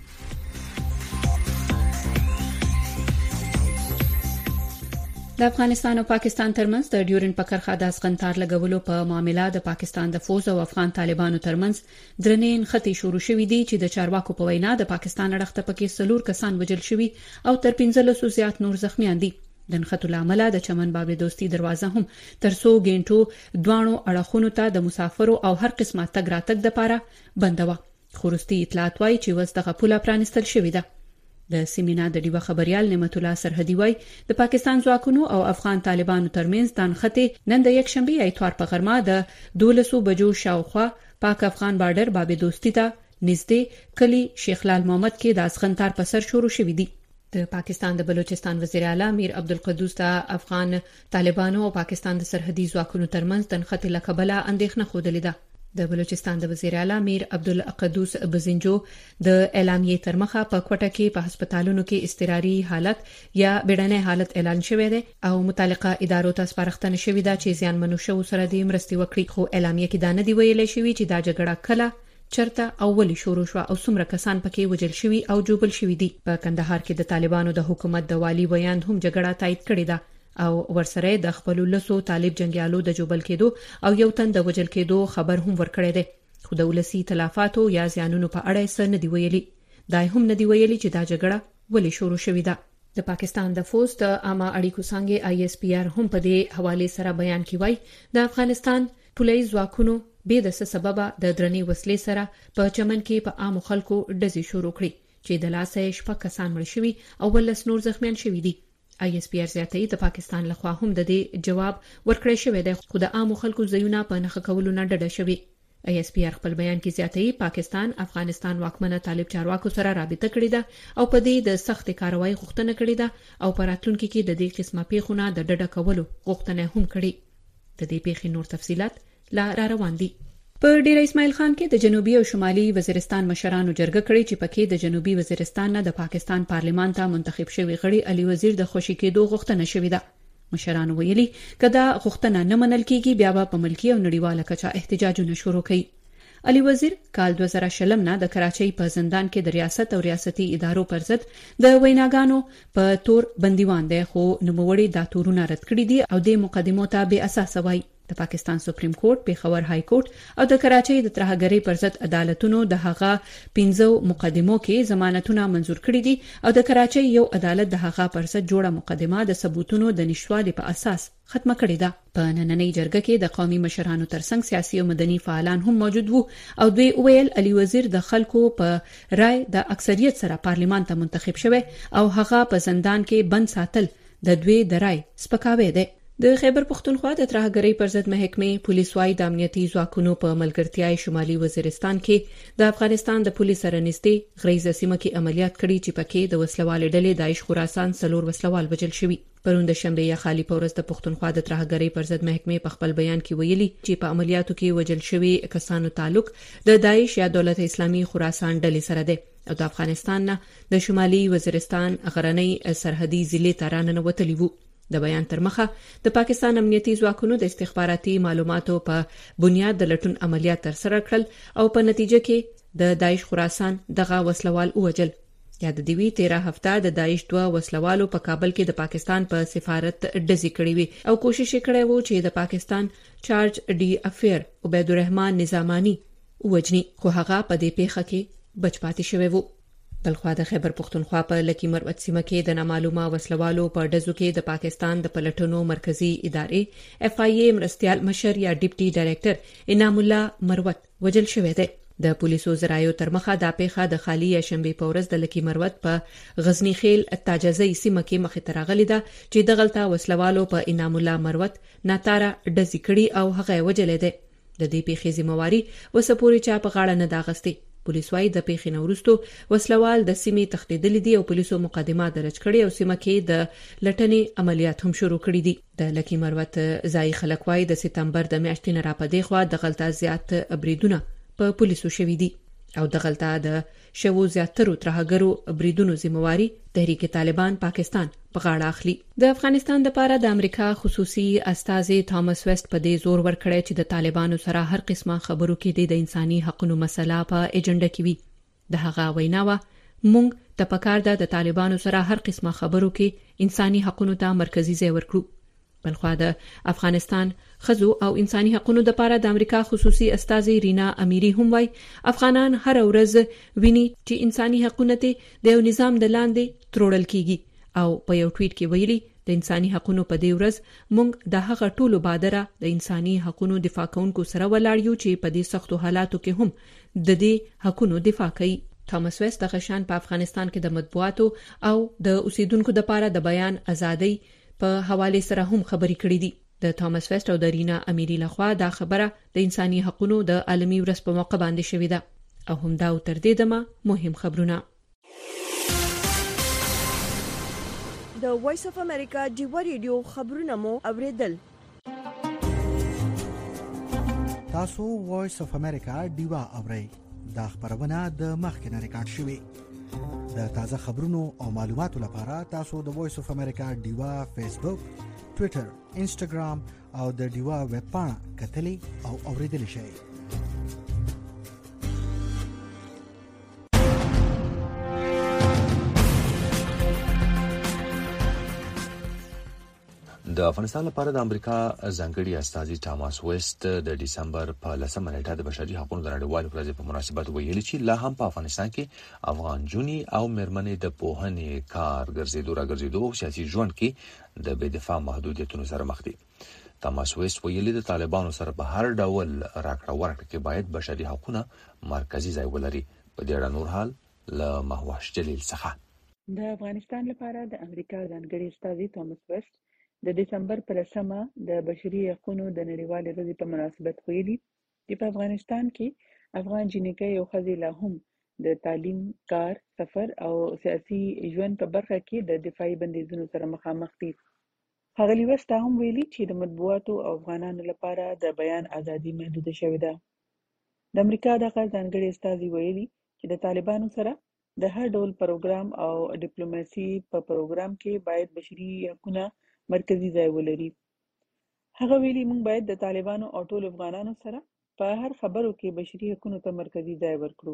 د افغانستان او پاکستان ترمنځ د ډیورنډ په کرښه د اسخنتار لګولو په معاملې د پاکستان د فوز او افغان طالبانو ترمنځ درنې نښتې شروع شوې دي چې د چارواکو په وینا د پاکستان اړخ ته پکې 4 کسان وژل شوي او تر 15 زیات نور زخمیان دي. د نښتو لامل د چمن باب دوستي دروازه هم تر 100 غنټو دوانو اړخونو ته د مسافرو او هر قسمه تګ راتګ لپاره بندوه. خورستي اطلاعات وايي چې وسته پوله پرانستل شوې ده. د سیمینا د دیوه خبريال نعمت الله سرحدي وای د پاکستان ځواکونو او افغان طالبانو ترمنځ د نښتې نن د یک شنبه اتوار په غرمه د 12 بجو شاوخوا پاک افغان بارډر باب دوستي ته نږدې کلی شیخ لال محمد کې د اسخنتار په سر شروع شوې دي. د پاکستان د بلوچستان وزیر اعلی میر عبدالقدوس د افغان طالبانو او پاکستان د سرحدي ځواکونو ترمنځ د نښتې لقبله اندېښنه خوده ده. د بلوچستان د وزیر اعلی میر عبدالقدوس بزنجو د اعلامیې تر مخه په کوټه کې په هسپتالونو کې اضطراري حالت یا بیړنی حالت اعلان شوی دی او متعلقه ادارو ته سپارښتنه شوې ده چې زیانمنو شو سره د مرستې وکړي. خو اعلامیه کې دا نه دی ویل شوی چې دا جګړه کله چرته او ولې شروع شو او څومره کسان پکې وژل شوي او جوبل شوي دي. په کندهار کې د طالبانو د حکومت د والی بیان هم جګړه تایید کړې ده او ورسره د خپل لسو طالب جنگیالو د جوبل کېدو او یو تن د وژل کېدو خبر هم ورکړی دی. خو د ولسی تلافاتو یا زیانونو په اړه څه نه دی ویلي. دا هم نه دی ویلي چې دا جګړه ولې شروع شوې ده. د پاکستان د فوز د عامه اړیکو څنګه آی اس پی آر هم په دې حواله سره بیان کوي د افغانستان پولیس ځواکونو به د سبب د درنې وسلې سره په چمن کې په عام خلکو ډزې شروع کړې چې د لاسه شپه کسان مړ شوي او ولس نور زخمیان شوي دي. آی اس پی آر زیاتې د پاکستان لخوا هم د دې جواب ورکړی شوی دی خو د عام خلکو زیونه په نخښه کولو نه ډډه شوی. آی اس پی آر خپل بیان کې زیاتې پاکستان افغانستان واکمنه طالب چارواکو سره رابطه کړې ده او په دې د سخت کاروایی غوښتنه کړې ده او په راتلونکي کې د دې قسمه پیښونه د ډډه کولو غوښتنه هم کړې. د دې پیښې نور تفصيلات لا روان دي. په ډیر اسماعیل خان کې د جنوبي او شمالي وزیرستان مشرانو جرګه کړې چې پکې د جنوبي وزیرستان نه د پاکستان پارلمان ته منتخب شوی غړي علي وزیر د خوشی کېدو غوښتنه شوې ده. مشرانو ویلي کدا غوښتنه نه منل کیږي بیا به په ملکی او نړیواله کچه احتجاجونه شروع کړي. علي وزیر کال 2000 نه د کراچۍ په زندان کې د ریاست او ریاستي ادارو پر ضد د ویناګانو په تور بندیوان دی خو نوموړي دا تورونه رد کړي دي او د مقدمو ته بے اساس وایي. د پاکستان سپریم کورټ، پیښور های کورټ او د کراچۍ د ترهګرۍ پر ضد عدالتونو د هغه 15 مقدمو کې ضمانتونه منزور کړي دي او د کراچۍ یو عدالت د هغه پر ضد جوړه مقدمه د ثبوتونو د نشوالي په اساس ختمه کړې ده. په نننۍ جرګه کې د قومي مشرانو ترڅنګ سیاسي او مدني فعالان هم موجود وو او دوی ویل علي وزیر د خلکو په رائے د اکثریت سره پارلمان ته منتخب شوی او هغه په زندان کې بند ساتل د دوی د رائے سپکاوی دی. د خیبر پختونخوا د ترهګرۍ پر ضد محکمې پولیس وايي د امنیتي ځواکونو په ملګرتیا شمالي وزیرستان کې د افغانستان د پولیس سره نږدې غریزه سیمه کې عملیات کړي چې پکې د وسلوال ډلې داعش خراسان 4 وسلوال وژل شوي. پرون د شنبه یا خالی پورز د پختونخوا د ترهګرۍ پر ضد محکمې په خپل بیان کې ویلي چې په عملیاتو کې وژل شوي کسانو تعلق د داعش یا دولت اسلامي خراسان ډلې سره دی او د افغانستان نه د شمالي وزیرستان غرنۍ سرحدي ضلع ته راننوتلي وو. د بیان تر مخه د پاکستان امنیتي ځواکونو د استخباراتي معلوماتو په بنیاد د لټون عملیات تر سره کړل او په نتیجه کې د داعش خراسان دغه وسلوال وژل. یا د دوی 13 هفته د داعش 2 وسلوالو په کابل کې د پاکستان په سفارت ډزې کړې وي او کوشش کړی وو چې د پاکستان چارج ډي افیر عبید الرحمن نظامانی وجني خو هغه په دې پیښه کې بچ پاتې شوی وو. بلخوا د خیبر پختونخوا په لکی مروت سیمه کې د نامعلومه وسلوالو په ډزو کې د پاکستان د پلټنو مرکزی ادارې اف آی ای مرستيال مشر یا ډیپټي ډایریکټر انعام الله مروت وژل شوی دی. د پولیسو زرایو تر مخه د پیښه د خالی شنبه په ورځ د لکی مروت په غزنی خیل تاجزی سیمه کې مخې ته راغلی ده چې د غلطه وسلوالو په انعام الله مروت ناتاره ډزې کړي او هغه وژل دی. د دې پیښې ذمہواری وسپوري چا په غاړه نه دا غستې. پولیس وايي د پیښې نورستو وسلوال د سیمې تښتیدلي دي او پولیسو مقدمه درج کړې او سیمه کې د لټنې عملیات هم شروع کړي دي. د لکی مروت ځای خلک وايي د سپتمبر د میاشتې نه را پدې خوا د غلطه زیات بریدونه په پولیسو شوي دي او د غلطه د شوو زیاترو ترهګرو بریدونو ذمہواری تحریک طالبان پاکستان په غاړه اخلي. د افغانستان لپاره د امریکا خصوصي استازي تامس ویسټ په دې زور ورکړی چې د طالبانو سره هر قسمه خبرو کې د انساني حقوقو مسله په ایجنډا کې وي. د هغه ویناوه مونږ د پکار د طالبانو سره هر قسمه خبرو کې انساني حقوقو ته مرکزي ځای ورکړو. بلخوا د افغانستان خزو او انساني حقوقو لپاره د امریکا خصوصي استازي رینا امیری هم وای افغانان هر ورځ ویني چې انساني حقوقو ته د یو نظام د لاندې تروړل کیږي او په یو ټویټ کې ویلي د انساني حقوقو په دې ورځ مونږ د هغه ټولو بادره د انساني حقوقو دفاع کوونکو سره ولاړ یو چې په دې سختو حالاتو کې هم د دې حقوقو دفاع کوي. تامس ویسټ د غشان په افغانستان کې د مطبوعاتو او د اوسیدونکو لپاره د بیان ازادۍ په حواله سره هم خبري کړې دي. د تامس ویسټ او د رینا امیری لخوا دا خبره د انساني حقوقو د عالمي ورځ په موقع باندې شوې ده او هم دا تر دې دمه مهم خبرونه. د وایس اف امریکا ډیو ریډیو خبرونه مو اوریدل. تاسو وایس اف امریکا ډیو اورئ. دا خبرونه د مخکنه ریکارډ شوې. د تازه خبرونو او معلوماتو لپاره تاسو د وایس اف امریکا ډیو فیسبوک، ټوئیټر، انسټاګرام او د ډیوا ویب پاڼه کتلی او اوریدلی شئ. د افغانستان لپاره د امریکا ځانګړي استازي تامس ویسټ د دسمبر په 10 نیټه د بشري حقوقو د نړیوالې ورځې په مناسبت ویلي چې لا هم په افغانستان کې افغان جوني او مېرمنې د پوهنې کار ګرځېدو راګرځېدو او سیاسي ژوند کې د بې دفاع محدودیتونو سره مخ دي. تامس ویسټ ویلي د طالبانو سره په هر ډول راکړه ورکړه کې باید بشري حقوقونه مرکزي ځای ولري. په دې اړه نور حال له مهوش جلیل څخه. د افغانستان لپاره د امریکا ځانګړي استازي تامس ویسټ د دسمبر پر 10 د بشري حقوقو د نړیوالې ورځې په مناسبت ویلي چې په افغانستان کې افغان جنکۍ او ښځې لا هم د تعلیم، کار، سفر او سیاسي ژوند په برخه کې د دفاعي بندیزونو سره مخامخ دي. ښاغلي وست هم ویلي چې د مطبوعاتو او افغانانو لپاره د بیان ازادي محدوده شوې ده. د امریکا دغه ځانګړي استازي ویلي چې د طالبانو سره د هر ډول پروګرام او ډیپلوماسي په پروګرام کې باید بشري حقونه مرکزي ځای ولري. هغه ویلي موږ باید د طالبانو او ټول افغانانو سره په هر خبرو کې بشري حقونو ته مرکزي ځای ورکړو.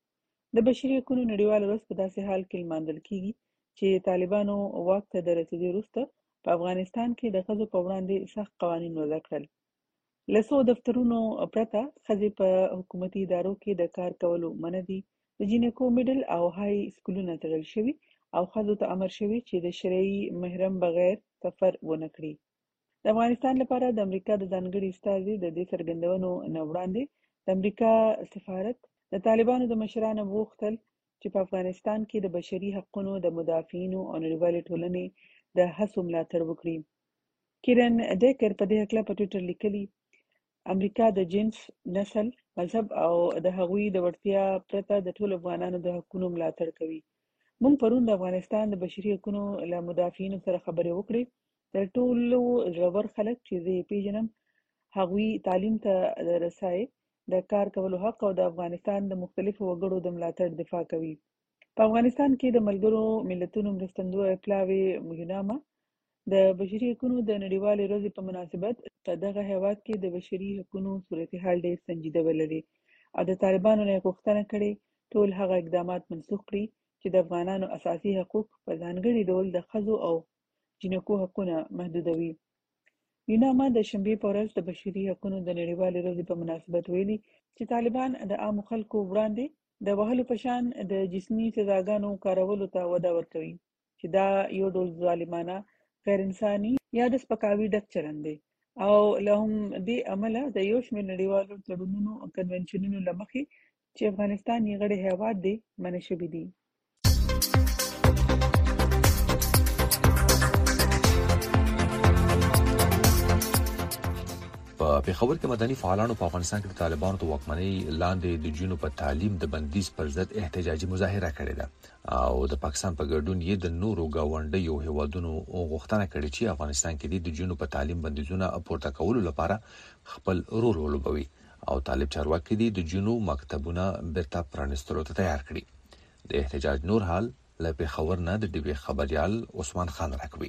د بشري حقونو نړیواله ورځ په داسې حال کې لمانځل کیږي چې طالبانو واک ته د رسیدو وروسته په افغانستان کې د ښځو په وړاندې سخت قوانین وضع کړل. له څو دفترونو پرته ښځې په حکومتي ادارو کې د کار کولو منع دي. د جینکو میډل او های سکولونه تړل شوي او ښځو ته امر شوي چې د شرعي محرم بغیر سفر ونه کړي. د افغانستان لپاره د امریکا د ځانګړي استازي د دې څرګندونو نه وړاندې د امریکا سفارت د طالبانو د مشرانو وغوښتل چې په افغانستان کې د بشري حقونو د مدافعینو او نړیوالې ټولنې د هڅو ملاتړ وکړي. کیرن ډیکر په دې هکله په ټویټر لیکلي امریکا د جنس، نسل، مذهب او د هغوی د وړتیا پرته د ټولو افغانانو د حقونو ملاتړ کوي. موږ پرون د افغانستان د بشري حقونو له مدافعینو سره خبرې وکړې. د ټولو زړور خلک چې زه یې پیژنم هغوی تعلیم ته د رسای، د کار کولو حق او د افغانستان د مختلفو وګړو د ملاتړ دفاع کوي. په افغانستان کې د ملګرو ملتونو مرستندویه پلاوی یوناما د بشري حقونو د نړیوالې ورځې په مناسبت په دغه هیواد کې د بشري حقونو صورتحال ډېر سنجیده ولري او د طالبانو نه غوښتنه کړې ټول هغه اقدامات منسوخ کړي چې د افغانانو اساسي حقوق په ځانګړي ډول د ښځو او جنکو حقونه محدودوي. یوناما د شنبې په ورځ د بشري حقونو د نړیوالې ورځې په مناسبت ویلي چې طالبان د عامو خلکو وړاندې د وهلو په شان د جسمي سزاګانو کارولو ته وده ورکوي چې دا یو ډول ظالمانه، غیر انساني یا د سپکاوي ډک چلند دی او له هم دې امله د یو شمېر نړیوالو تړونونو او کنونشنونو له مخې چې افغانستان یې غړی هیواد دی منع شوي دي. په پیښور کې مدني فعالانو په افغانستان کې د طالبانو د واکمنۍ لاندې د جنونو په تعلیم د بندیز پر ضد احتجاجي مظاهره کړې ده او د پاکستان په ګډون یې د نورو گاونډیو هیوادونو غوښتنه کړې چې افغانستان کې د جنونو په تعلیم بندیزونه پورته کولو لپاره خپل رول ولوبوي او طالب چارواکي د جنونو مکتبونه بیرته پرانستلو ته تیار کړي. د احتجاج نور حال له پیښور نه د ډیوی خبريال عثمان خان راکوي.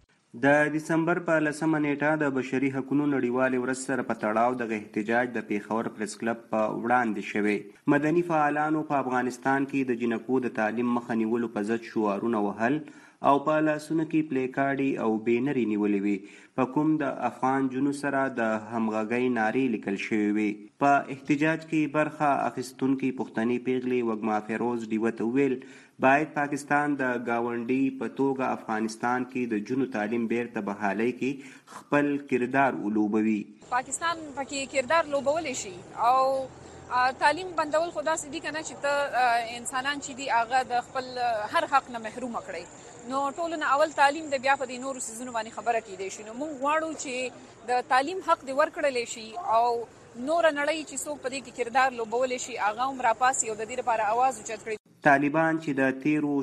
د دسمبر په 10مه نیټه د بشري حقوقو نړیوالې ورځ سره په تړاو د احتجاج د پیښور پریس کلب په وړاندې شوی. مدني فعالانو په افغانستان کې د جنکو د تعلیم مخه نیولو په ضد شعارونه وهل او په لاسونو کې پلیکاډي او بینري نیولې وي. په کوم د افغان جنو سره د همغږۍ نارې لیکل شوې وي. په احتجاج کې برخه اخیستونکي پښتني پیغلې وګما فیروز ډیوه ته ویل باید پاکستان د گاونډي په توګه افغانستان کې د جنو تعلیم بیرته بحالۍ کې خپل کردار ولوبوي. پاکستان پکې کردار لوبولی شي او تعلیم بندول خدا سې دي کنه چې ته انسانان چې دي هغه د خپل هر حق نه محروم کړي. نو ټولو نه اول تعلیم د بیا په دې نورو سيزونو باندې خبره کیدی شي. نو موږ غواړو چې د تعلیم حق دی ورکړل شي او نور نړۍ چې څوک په دې کې کردار لوبول شي هغه هم راپاسي او د دې لپاره आवाज اوچت کړي. طالبان چې د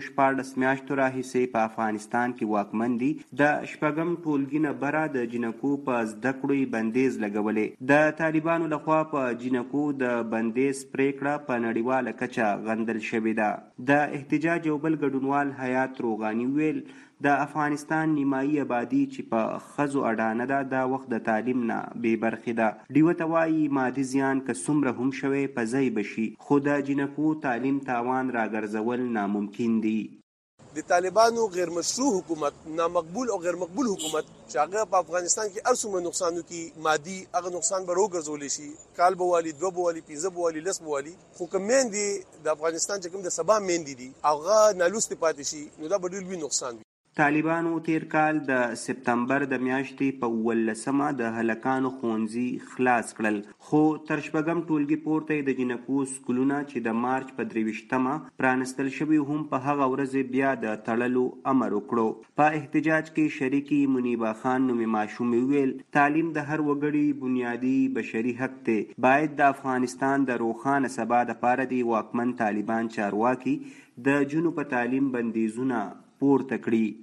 13 میاشتو راهیسې په افغانستان کې واکمن دي د شپږم ټولګي نه بره د جنکو په زده کړو بندیز لګولې. د طالبانو لخوا په جنکو د بندیز پریکړه په نړیواله کچه غندل شوې ده. د احتجاج یو بل ګډونوال حیات روغاني ویل د افغانستان نیمایي آبادی چې په خزو اډانه ده د وخت د تعلیم نه بې برخې ده. ډیوه ته وایي مادي زیان که څومره هم شوی په ځای بشي خو د جنکو تعلیم تاوان راګرځول ناممکن دي. د طالبانو غیر مشروع حکومت، نامقبول او غیر مقبول حکومت چې هغه په افغانستان کې ارسومه نقصانو کې مادي هغه نقصان به روګرځول شي، کال بوالي، دو بوالي، 15 بوالي، 10 بوالي، خو کومین دي د افغانستان چې کوم د سبا مین دي هغه نالوست پاتې شي نو دا به ډېر لوی نقصان وي. طالبانو تیر کال د سپتمبر د میاشتې په 18مه د هلکانو ښوونځي خلاص کړل خو تر شپږم ټولګي پورته د جنکو سکولونه چې د مارچ په 23مه پرانستل شوي هم په هغه ورځ بیا د تړلو امر وکړو. په احتجاج کې شریکي منیبا خان نومي ماشومې ویل تعلیم د هر وګړي بنیادی بشري حق دی. باید د افغانستان د روښانه سبا لپاره د واکمن طالبان چارواکي د جنو په تعلیم بندیزونه پورته کړي.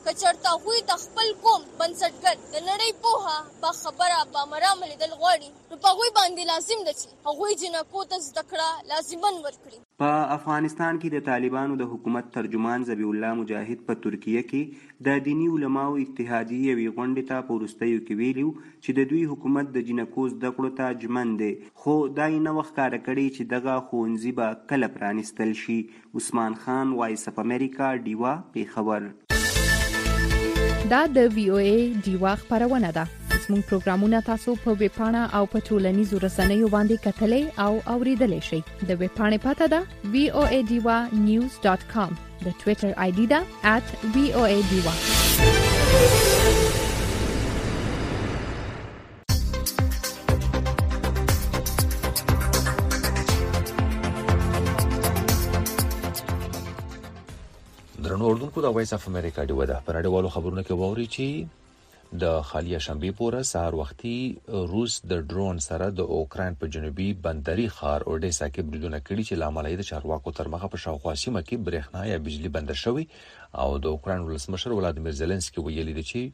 کچرته هغوی د خپل قوم بنسټګر د نړۍ پوهه با خبره با مرامه لیدل غواړي، نو په هغوی باندې لازم ده چې هغوی جنکو ته زده کړه لازمن ورکړي. په افغانستان کې د طالبانو د حکومت ترجمان ذبیح الله مجاهد په ترکیه کې د دینی علماو اتحادیې یوې غونډې ته په وروستیو کې ویلي چې د دوی حکومت د جنکو زده کړو ته ژمن دی، خو دا یې نه وښکاره کړی چې دغه ښوونځي به کله پرانیستل شي. عثمان خان، وایس اف امریکا، ډیوا، پیښور. دا د وی او ای ډیوا خبرونه ده. زموږ پروګرامونه تاسو په ویب پاڼه او په ټولنیزو رسنیو باندې کتلای او اوریدلای شئ. د ویب پاڼې پته ده voadiwa.news.com. د ټوئیټر آی ډي ده @voadiwa. درنو اردوونکو، د وایس اف امریکا ډیوا ده. په نړیوالو خبرونو کې ووري چې د خالیه شنبه پورې سهار وختي روس د ډرون سره د اوکرين په جنوبي بندري ښار اودیسا کې بریدونه کړي چې لامل یې د چارواکو تر مخه په شاوخوا سیمه کې برېښنا یا بجلی بند شوی، او د اوکرين ولسمشر ولادیمیر زيلنسکي ویلي دی چې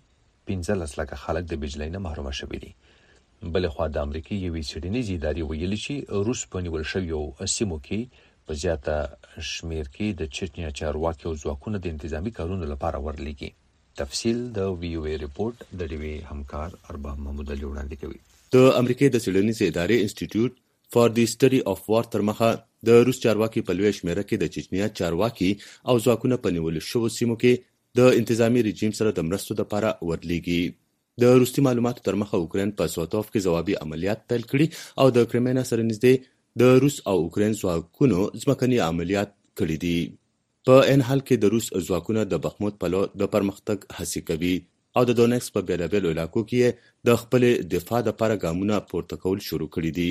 15 لک خلک د بجلی نه محروم شوي دي. بل خو د امریکای یوې سړنیزي ادارې ویلي چې روس په نیول شویو سیمو کې په زیاته شمیر کې د چچنیا چارواکي او ځواکونو د انتظامی کارونو لپاره ورلېږي. تفصیل د وی او ای ریپورت د ډیوی همکار ارباب محمود علي وړاندې کوي. د امریکای د څېړنیزې ادارې انسټیټیوټ فار دی سټډي اف وار تر مخه د روس چارواکي په لوی شمیره کې د چچنیا چارواکي او ځواکونو په نیول شوو سیمو کې د انتظامی رژیم سره د مرستو لپاره ورلېږي. د روسي معلوماتو تر مخه اوکرين په سواتوف کې ځوابي عملیات پیل کړي او د کرمینیا سره نږدې د روس او اوکرين ځواکونو ځمکني عملیات کړي دي. په ان حال کې د روس ځواکونه د بخموت په لور د پرمختګ هڅې کوي او د دونیټسک په بیلابیلو علاقو کې د خپل دفاع لپاره ګامونه پورته کول شروع کړي دي.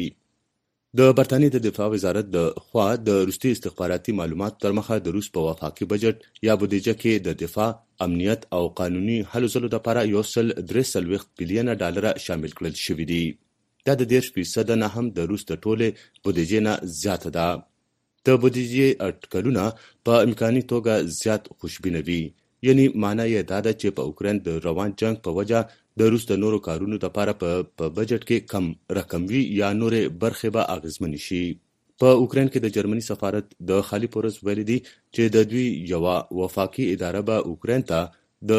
د برتانیې د دفاع وزارت د خوا د روسي استخباراتي معلومات تر مخه د روس په وفاقي بجټ یا بودیجه کې د دفاع، امنیت او قانوني هلو ځلو لپاره $1.3 بلین شامل کړل شوی دی. دا د 10% نه هم د روس د ټوله بودیجې نه زیاته ده. د بودیجې اټکلونه په امکاني توګه زیات خوشبینه وي، یعنی معنی یې دا ده چې په اوکرين د روان جنگ په وجه د روس د نورو کارونو لپاره په بجټ کې کم رقم وي یا نورې برخې به اغیزمن شي. په اوکرين کې د جرمني سفارت د خالي پورس ویلي دي چې د دوی یو وفاقي اداره به اوکرين ته د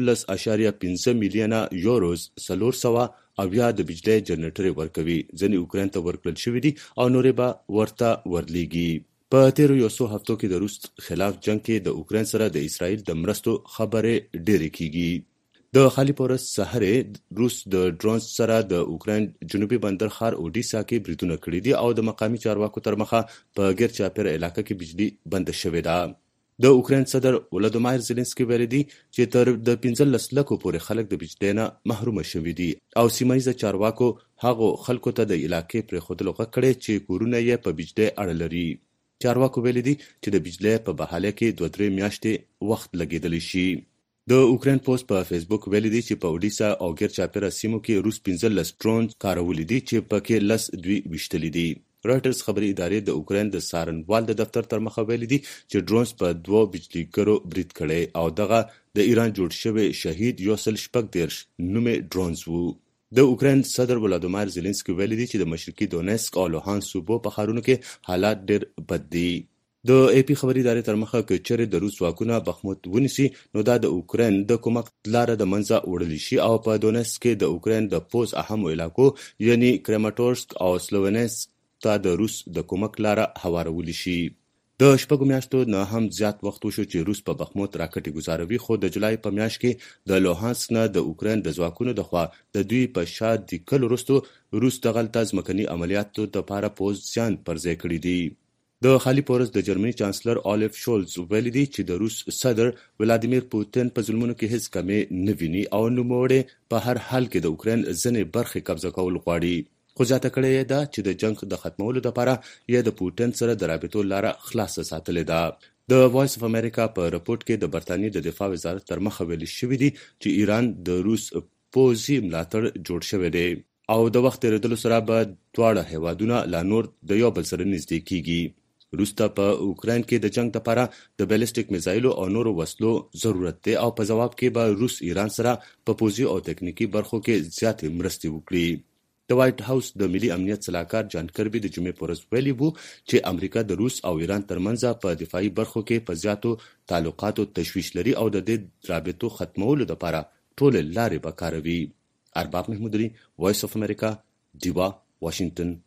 19.5 میلیون یوروز 400 او بیا د بجلی جنریټر ورکوي. ځنې اوکرين ته ورکړل شوی دي او نورې به ورته ورلېږي. په تیرو یو څو هفتو کې د روس خلاف جنگ کې د اوکرين سره د اسرائیل د مرستو خبرې ډېرې کیږي. د خالي پورس سحره روس د ډرون سره د اوکرين جنوبي بندر ښار اودیسا کې بریدونه کړي دي او د مقامي چارواکو تر مخه په غیر چاپیره علاقې کې بجلی بند شوې ده. د اوکرين صدر ولادیمیر زيلنسکي ویلي دي چې تر د 15 لکو پورې خلک د بجلی نه محروم شوي دي او سیمایي چارواکو هغه خلکو ته د علاقې پر خودلو غکړي چې کورونه یې په بجلی اړه لري. چارواکو ویلي دي چې د بجلی په بحاله کې 2-3 میاشتې وخت لګیدلی شي. د اوکرين پوسټ په فیسبوک ویلي دي چې په اودیسا او غیر چاپیره سیمو کې روس 15 ډرون کارولي دي چې پکې 10 وشتلي دي. رائټرز خبري ادارې د اوکرين د سارنوال د دفتر تر مخه ویلي دي چې ډرونز په 2 بجلیګرو برید کړي او دغه د ایران جوړ شوی شهید یوسل شپږ نومې ډرونز وو. د اوکرين صدر ولادیمیر زيلنسکي ویلي دي چې د مشرقي دونیسک او لوهان صوبو په ښارونو کې حالات ډېر بد دي. د ای پی خبري ادارې تر مخه کې چیرې د روس واکونه بخموت ونیسي نو دا د اوکرين د کومک لاره د منځه وړل شي او په دونیسک کې د اوکرين د پوز اهم علاقو یعنی کراماټورسک او سلوونسک ته د روس د کومک لاره هوارول شي. د شپږ میاشتو نه هم زیات وخت وشو چې روس په بخموت راکټي گزاروي، خو د جولای په میاشت کې د لوهانسک نه د اوکرين د ځواکونو د خوا د دوی په شا د کلو وروسته روس د غلطه ځمکني عملیاتو لپاره پوزیشن پرځای کړی دی. د خالي پورس د جرمني چانسلر اولف شولز ویلي دی چې د روس صدر ولادیمیر پوتین په ظلمونو کې هیڅ کمی نه ویني او نوموړی په هر حال کې د اوکرين ځنې برخې قبضه کول غواړي. خو ځاته کړی دا چې د جنگ د ختمولو لپاره یې د پوتین سره د رابطو لاره خلاصه ساتلې ده. د وایس اف امریکا په رپورت کې د برتانیې د دفاع وزارت تر مخه ویل شوی دی چې ایران د روس پوځي ملاتړ جوړ شوی دی او د وخت تیریدلو سره به دواړه هیوادونه لا نور د یو بل سره نږدې کیږي. روستا په اوکرين کې د جنگ لپاره د بیلسټیک میزایلو او نورو وسلو ضرورت دی او په جواب کې به روس ایران سره په پوځي او تکنیکی برخو کې زیاتې مرستې وکړي. د وایټ هاوس د ملي امنیت صلاحکار جان کربي د جمعې په ورځ ویلي وو چې امریکا د روس او ایران ترمنځ په دفاعي برخو کې په زیاتو تعلقاتو تشویش لري او د دې رابطو ختمولو لپاره ټول لارې به کاروي. ارباب محمود علي، وایس اف امریکا، ډیوا، واشنگټن.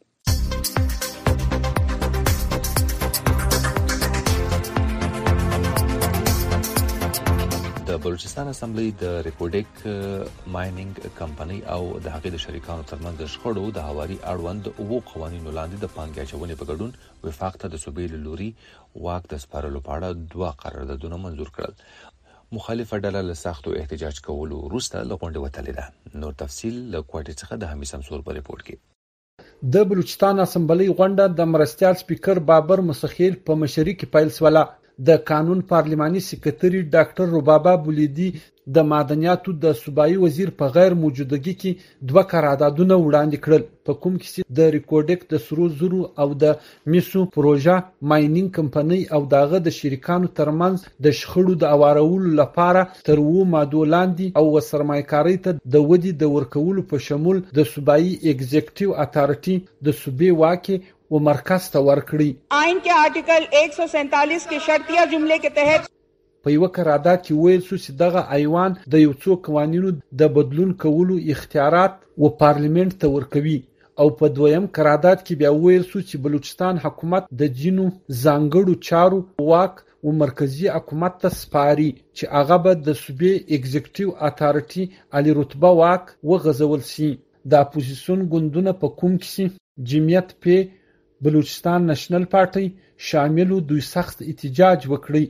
د بلوچستان اسمبلی د ریکورډیک مایننګ کمپنۍ او د هغې د شریکانو ترمنځ د شخړو د هواري اړوند اوو قوانینو لاندې د پانګې اچونې په ګډون وفاق ته د صوبې له لوري واک د سپارلو په اړه 2 قراردادونه منظور کړل. مخالفه ډله له سختو احتجاج کولو وروسته له غونډې وتلې ده. نور تفصیل له کوټې څخه د حمید سمسور په ریپورت کې. د بلوچستان اسمبلی غونډه د مرستیال سپیکر بابر مسخیل په مشرۍ کې پیل شوه. د قانون پارلماني سکرټري ډاکټر ربابا بولیدي د معدنیاتو د صوبایي وزیر په غیر موجودګي کې 2 قراردادونه وړاندې کړل، په کوم کې د ریکورډیک د سرو زرو او د میسو پروژه مایننګ کمپنۍ او دغه د شریکانو ترمنځ د شخړو د اوارولو لپاره تر 2 مادو لاندې او سرمایه‌کاري ته د ودی د ورکولو په شمول د صوبایي ایگزیکټیو اتارټي د صوبې واکي و مرکز ته ورکړي. آئین के आर्टिकल 147 के शर्तिया जुमले के तहत په یو قرارداد کې ویل شو چې دغه ایوان د یو څو قوانینو د بدلون کولو اختیارات و پارلیمنت ته ورکوي او په دویم قرارداد کې بیا ویل شو چې بلوچستان حکومت د جنو ځانګړو چارو واک و مرکزی حکومت ته سپاري چې هغه به د صوبې ایگزیکټیو اتارټي علی رتبه واک وغځول شي. د اپوزیسیون ګوندونه په کوم کې جمعیت په بلوچستان نېشنل پارټي شاملو دوی سخت احتجاج وکړي.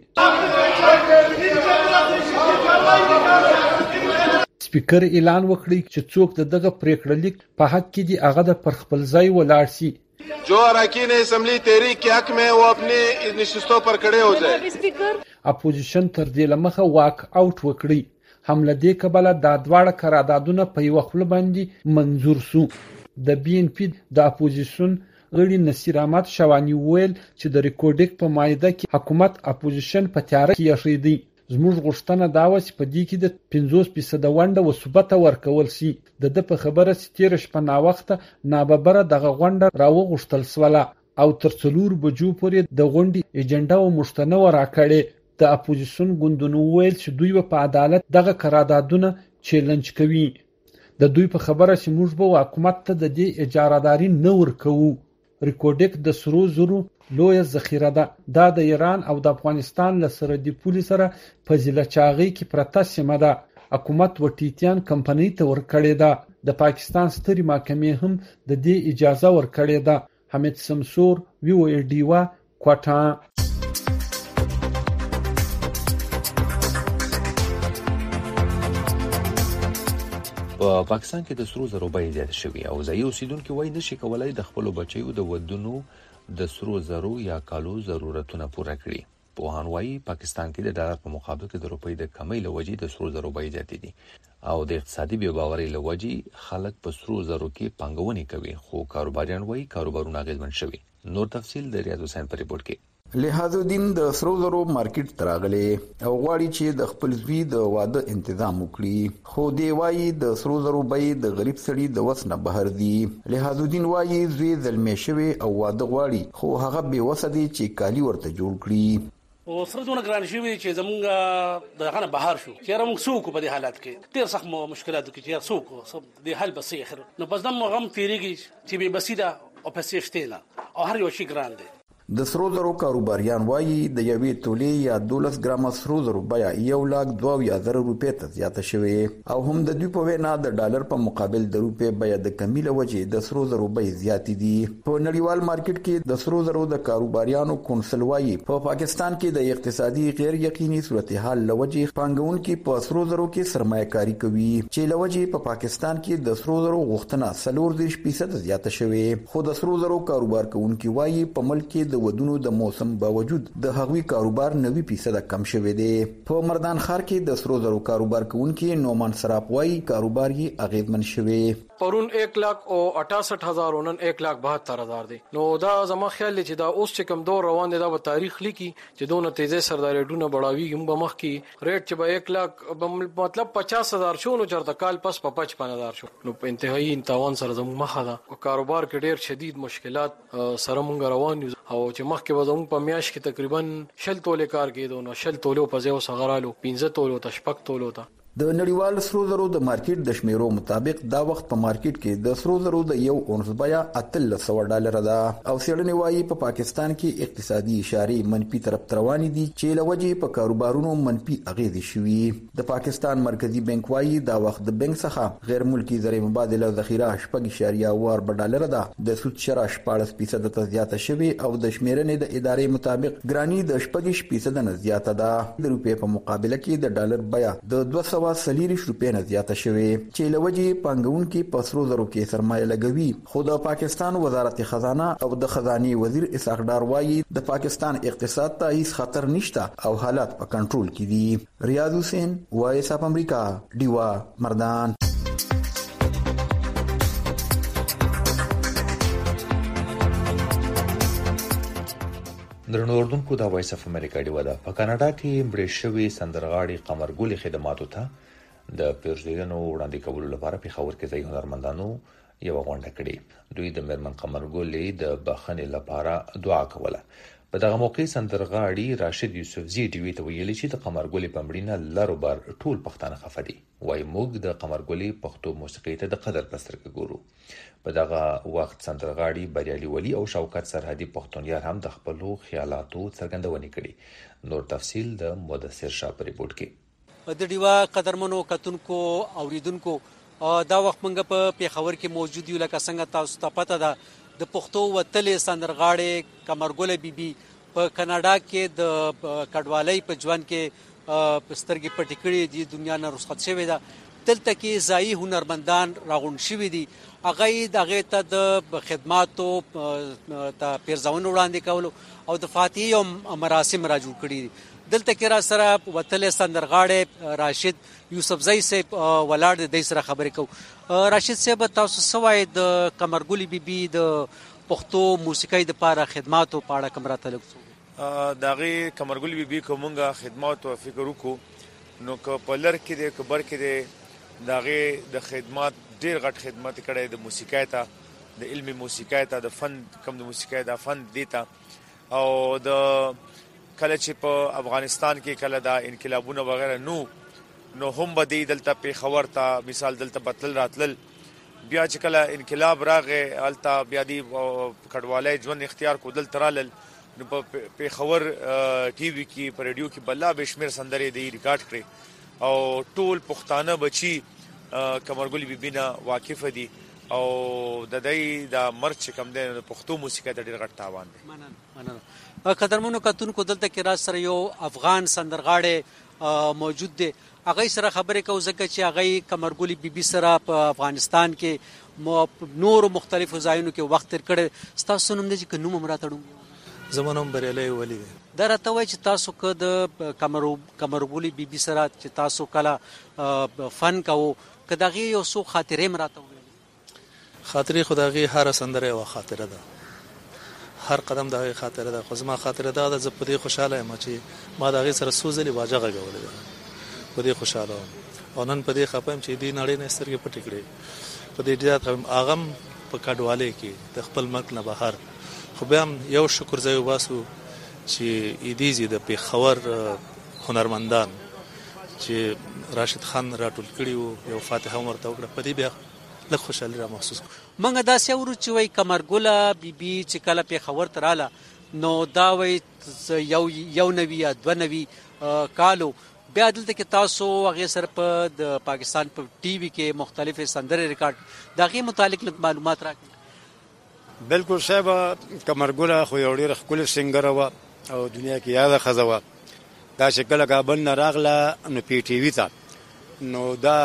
سپیکر اعلان وکړي چې څوک دغه پریکړه لیک په حق کې دی هغه د پر خپل ځای ولاړ شي. जो अरकान असम्बली तहरीक के हक में वो अपने नशिस्तों पर खड़े हो जाए. اپوزیشن تر دې لمخه واک اوټ وکړي. حمله دې کبله د دواړه قراردادونه په یو خپل باندې منظور شو. د بي ان پی د اپوزیشن غړي نصیر احمد شوانی ویل چې د ریکورډیک په مایده کې حکومت اپوزیشن په تیاره کې یخېدي. زموږ غوښتنه دا و چې په دې کې د 50% ونډه وثبته ورکول شي. د په خبره چې تیر شپه نا وخت ناببره دغه غونډه راوغښتل سوله او تر 4 بجو پورې د غونډې ایجنډا و مشتنه ورکړې. د اپوزیسیون ګوندونو ویل چې دوی په عدالت دغه قراردادونه چیلنج کوي. د دوی په خبره چې موږ به حکومت ته د دې اجارهداري نه ورکوو. ریکورډیک د سرو زرو لویه ذخیره ده. دا د ایران او د افغانستان له سرحدي پولې سره په ځلچاغي کې پرته سیمه ده. حکومت و ټیټیان کمپنۍ ته ورکړې ده. د پاکستان سترې محکمې هم د دې اجازه ورکړې ده. حمید سمسور، وی او ډیوا، کوټا. په پاکستان کې د سرو زرو بیې زیاتې شوې او ځایي اوسیدونکو وایي نشي کولای د خپل بچیو د ودونو د سرو زرو یا کالو ضرورتونه پوره کړي. پوهان وایي پاکستان کې د ډالر په مقابل کې د روپۍ د کمۍ له وجې د سرو زرو بیې زیاتې دي او د اقتصادي بې باورۍ له وجې خلک په سرو زرو کې پانګونې کوي، خو کاروباریان وایي کاروبارونه اغېزمن شوي. نور تفصیل د ریاض حسین په ریپورت کې. لحاظ الدین د سرو زرو مارکیټ تراغله او غواړي چې د خپل زوی د واده تنظیم وکړي، خو دی وایي د سرو زرو بیې د غریب سړي د وس نه بهر دي. لحاظ الدین وایي زوی زلمی شوی او واده غواړي، خو هغه به وس دي چې کالی ورته جوړ کړي. او سره دونه ګران شوی چې زمونږ د غنه بهر شو چې موږ سوق په دې حالت کې ډېر سخت مشکلات کې چې سوق د حل بسې اخر نو بس دم غم تیریږي چې به بسیده او پیسې شته نه او هر یو شي ګران دی. د سرو زرو کاروباریان وایي د یوې تولې یا 12 ګرامه سرو زرو بیه 1,02,000 روپۍ ته زیاته شوې او هم د دوی په وینا د ډالر په مقابل د روپۍ بیه د کمی له وجې د سرو زرو بیې زیاتې دي. په نړیوال مارکیټ کې د سرو زرو د کاروباریانو کونسل وایي په پاکستان کې د اقتصادي غیر یقیني صورتحال له وجې پانګونکي په سرو زرو کې سرمایه‌کاري کوي چې له وجې په پاکستان کې د سرو زرو غوښتنه 40% زیاته شوې، خو د سرو زرو کاروبار کوونکي وایي په ملک کې ودونو د موسم باوجود د هغوی کاروبار 90% کم شوی دی. په مردان ښار کې د سرو زرو کاروبار کوونکي نومان سراپ وایي کاروبار یې اغیزمن شوی. پرون 1,68,000 او نن 1,72,000 دی. نو دا زما خیال دی چې دا اوس چې کوم دور روان دی دا به تاریخ لیکي چې دونه تیزه سردار ډونه بڑاوي هم به مخ کی ریټ چې به 1 لک مطلب 50,000 شو نو چرته کال پس په 55,000 شو. نو په انتهایی تاوان سره زموږ مخه ده. کاروبار کې ډیر شدید مشکلات سره مونږ روان یو او چې مخکې به زموږ په میاش کې تقریبا 100 تولې کار کېدو نو 100 تولو په ځای او صغرالو 15 تولو ته شپږ تولو ته. د نړیوال سرو زرو د مارکیټ د شمیرو مطابق دا وخت په مارکیټ کې د سرو زرو د یو اونس بیا $1300 ده او سیړنې وايي په پاکستان کې اقتصادي اشارې منفي طرف روانې دي چې لوجې په کاروبارونو منفي اغېزې شوي. د پاکستان مرکزی بانک وايي دا وخت د بانک څخه غیر ملکی زر مبادله ذخیره $4.4 ده. د سود شرح 14% ته زیاته شوي او د شمیرنې د ادارې مطابق ګرانی د 4% نه زیاته ده. د روپیې په مقابله کې د ډالر بیا د 240 روپے نه زیاته شوې چې لوجې پانګونکو په سرو زرو کې سرمایه لګوي. خو د پاکستان وزارت خزانه او د خزانه وزیر اسحاق ډار وايي د پاکستان اقتصاد ته هیڅ خطر نشته او حالات په کنټرول کې دي. ریاض حسین وایس اف امریکا ډیوا مردان. درنو اردوونکو د وایس اف امریکا ډیوا ده. په کاناډا کې برېښوي سندرغاړي قمرګل خدماتو ته د پیرزوینو وړاندې کولو لپاره په خاور کې ځای هنرمندانو یو غونډه کړې. دوی د میرمن قمرګل د بخښنې لپاره دعا کوله. په دغه موقع سندرغاړي راشد یوسفزی ډیوی ته ویلي چې د قمرګل په مړینه لروبر ټول پښتانه خفه دي. وای موږ د قمرګل پښتو موسیقي ته د قدر پسترګ ګورو. په دغه وخت سندرغاړي بریالي ولی او شوکت سرحدي پښتونیار هم د خپل خیالاتو څرګندونه کړې. نور تفصیل د مدثر شاه په ریپورت کې. د ډیوا قدرمنو کتونکو اوریدونکو دا وخت موږ په پیښور کې موجود یو لکه څنګه تاسو ته پته ده د پښتو وتلې سندرغاړي قمرګل بیبي په کاناډا کې د کډوالۍ په ژوند کې سترګې پټې کړې دي دنیا نه رخصت شوې ده. دلته کې ځایي هنرمندان راغونډ شوي دي. هغه ته د خدماتو ته پیرزوینو وړاندې کولو او د فاتحې مراسم را جوړ کړي دي. دلته کې را سره وتلې سندرغاړي راشد یوسفزی صاحب ولاړ د سره خبرې کوو. راشد صاحب تاسو سوای د قمرګل بیبي د پښتو موسیقۍ د لپاره خدماتو په اړه کوم راته لګو؟ داغه قمرګل بیبي کومه خدمات او فکر وکړو نو که په لر کې د کبر کې د داغه د خدمات ډیر غټ خدمات کړي د موسیقۍ ته د علمي موسیقۍ ته د فن کم د موسیقۍ د فن دیتا او د کله چې په افغانستان کې کله دا انقلابونه وغیرہ نو هم بدی دلته په خبر ته مثال دلته بتل راتل بیا چې کله انقلاب راغې الته بیا دی کډوالۍ ژوند اختیار کو دل ترالل نو په خبر ټي وي کې په رادیو کې بلا بشمیر سندرې دی ریکارډ کړي او ټول پښتانه بچي قمرګل بیبي نه واقف دي او د دې د مرچ کم دی پښتو موسیقي ته ډیر غټ تاوان دی. مننه. قدرمنو کتونکو دلته کې راز سره یو افغان سندرغاړي موجود دی. هغه سره خبرې کوو ځکه چې هغه قمرګل بیبي سره په افغانستان کې نور مختلفو ځایونو کې وخت تیر کړی. تاسو نوم دې چې نوم مراتړو؟ زمونږ بریالي ولی دی. دا راته وایي چې تاسو که د قمرګل بیبي سره چې تاسو کله فن کوو که دغه یو څو خاطرې مراته وویل؟ خاطرې خو دغه هر سندره یو خاطره ده. هر قدم دغه خاطره ده. خو زما خاطره ده زه په دې خوشاله یم چې ما دغه سره سوزلي باجه غوړل ده. په دې خوشاله او نن په دې خپم چې دې نړۍ نه سترګې پټې کړې. په دې ډیر اغم په کډوالۍ کې د خپل ملک نه بهر خو بیا یو شکر زوی واسو چې ایدیزي د پیښور هنرمندان چې راشد خان راټول کړي یو فاتحه ورته وکړه په دې بیا لږ خوشالي را محسوس کړ. منګه دا سیورو چې وای قمرګل بیبي چې کله پیښور تراله نو دا وای یو نوی یا دو نوی کالو بیا دلته کې تاسو هغه سره په د پاکستان په ټي وي کې مختلف سندرې ریکارډ دغه متعلق معلومات راکړي. بالکل صاحب قمرګل خو یو ډیر ښکلی سنگر و او دنیا کې یاد خزوه دا شکل کابل نه راغله نو پی ټي وي ته نو دا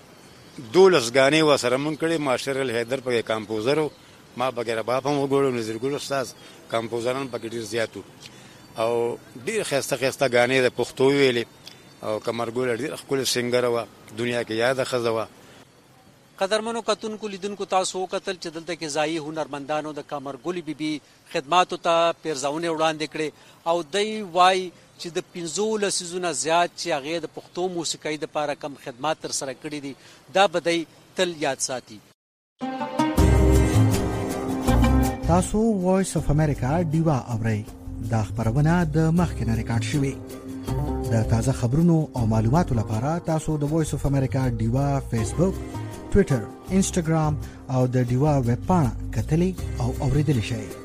12 غانې و سره مونږ کړي ماشر الحیدر په کمپوزر ما بغیر باپ هم وګورو نظر ګل استاد کمپوزران په ډیر زیاتو او ډیر خسته غانې د پښتو ویلې او قمرګل ډیر خپل سنگر و دنیا کې یاد خزوه. قدرمنو کتونکو لیدونکو تاسو وکتل چې دلته کې ځایي هنرمندانو د قمرګل بیبي خدماتو ته پیرزاونه وړاندې کړي او دی وای چې د 15 لسیزونه زیات چې هغه د پښتو موسیقۍ د لپاره کم خدمات تر سره کړي دي دا بدی تل یاد ساتي. تاسو وایس اف امریکا ډیوا اورئ دا خبرونه د مخکنه ریکارډ شوې. د تازه خبرونو او معلوماتو لپاره تاسو د وایس اف امریکا ډیوا فیسبوک، ټوئیټر، انسټاګرام او د ډیوا ویب پاڼه کتلې او اوریدلې شئ.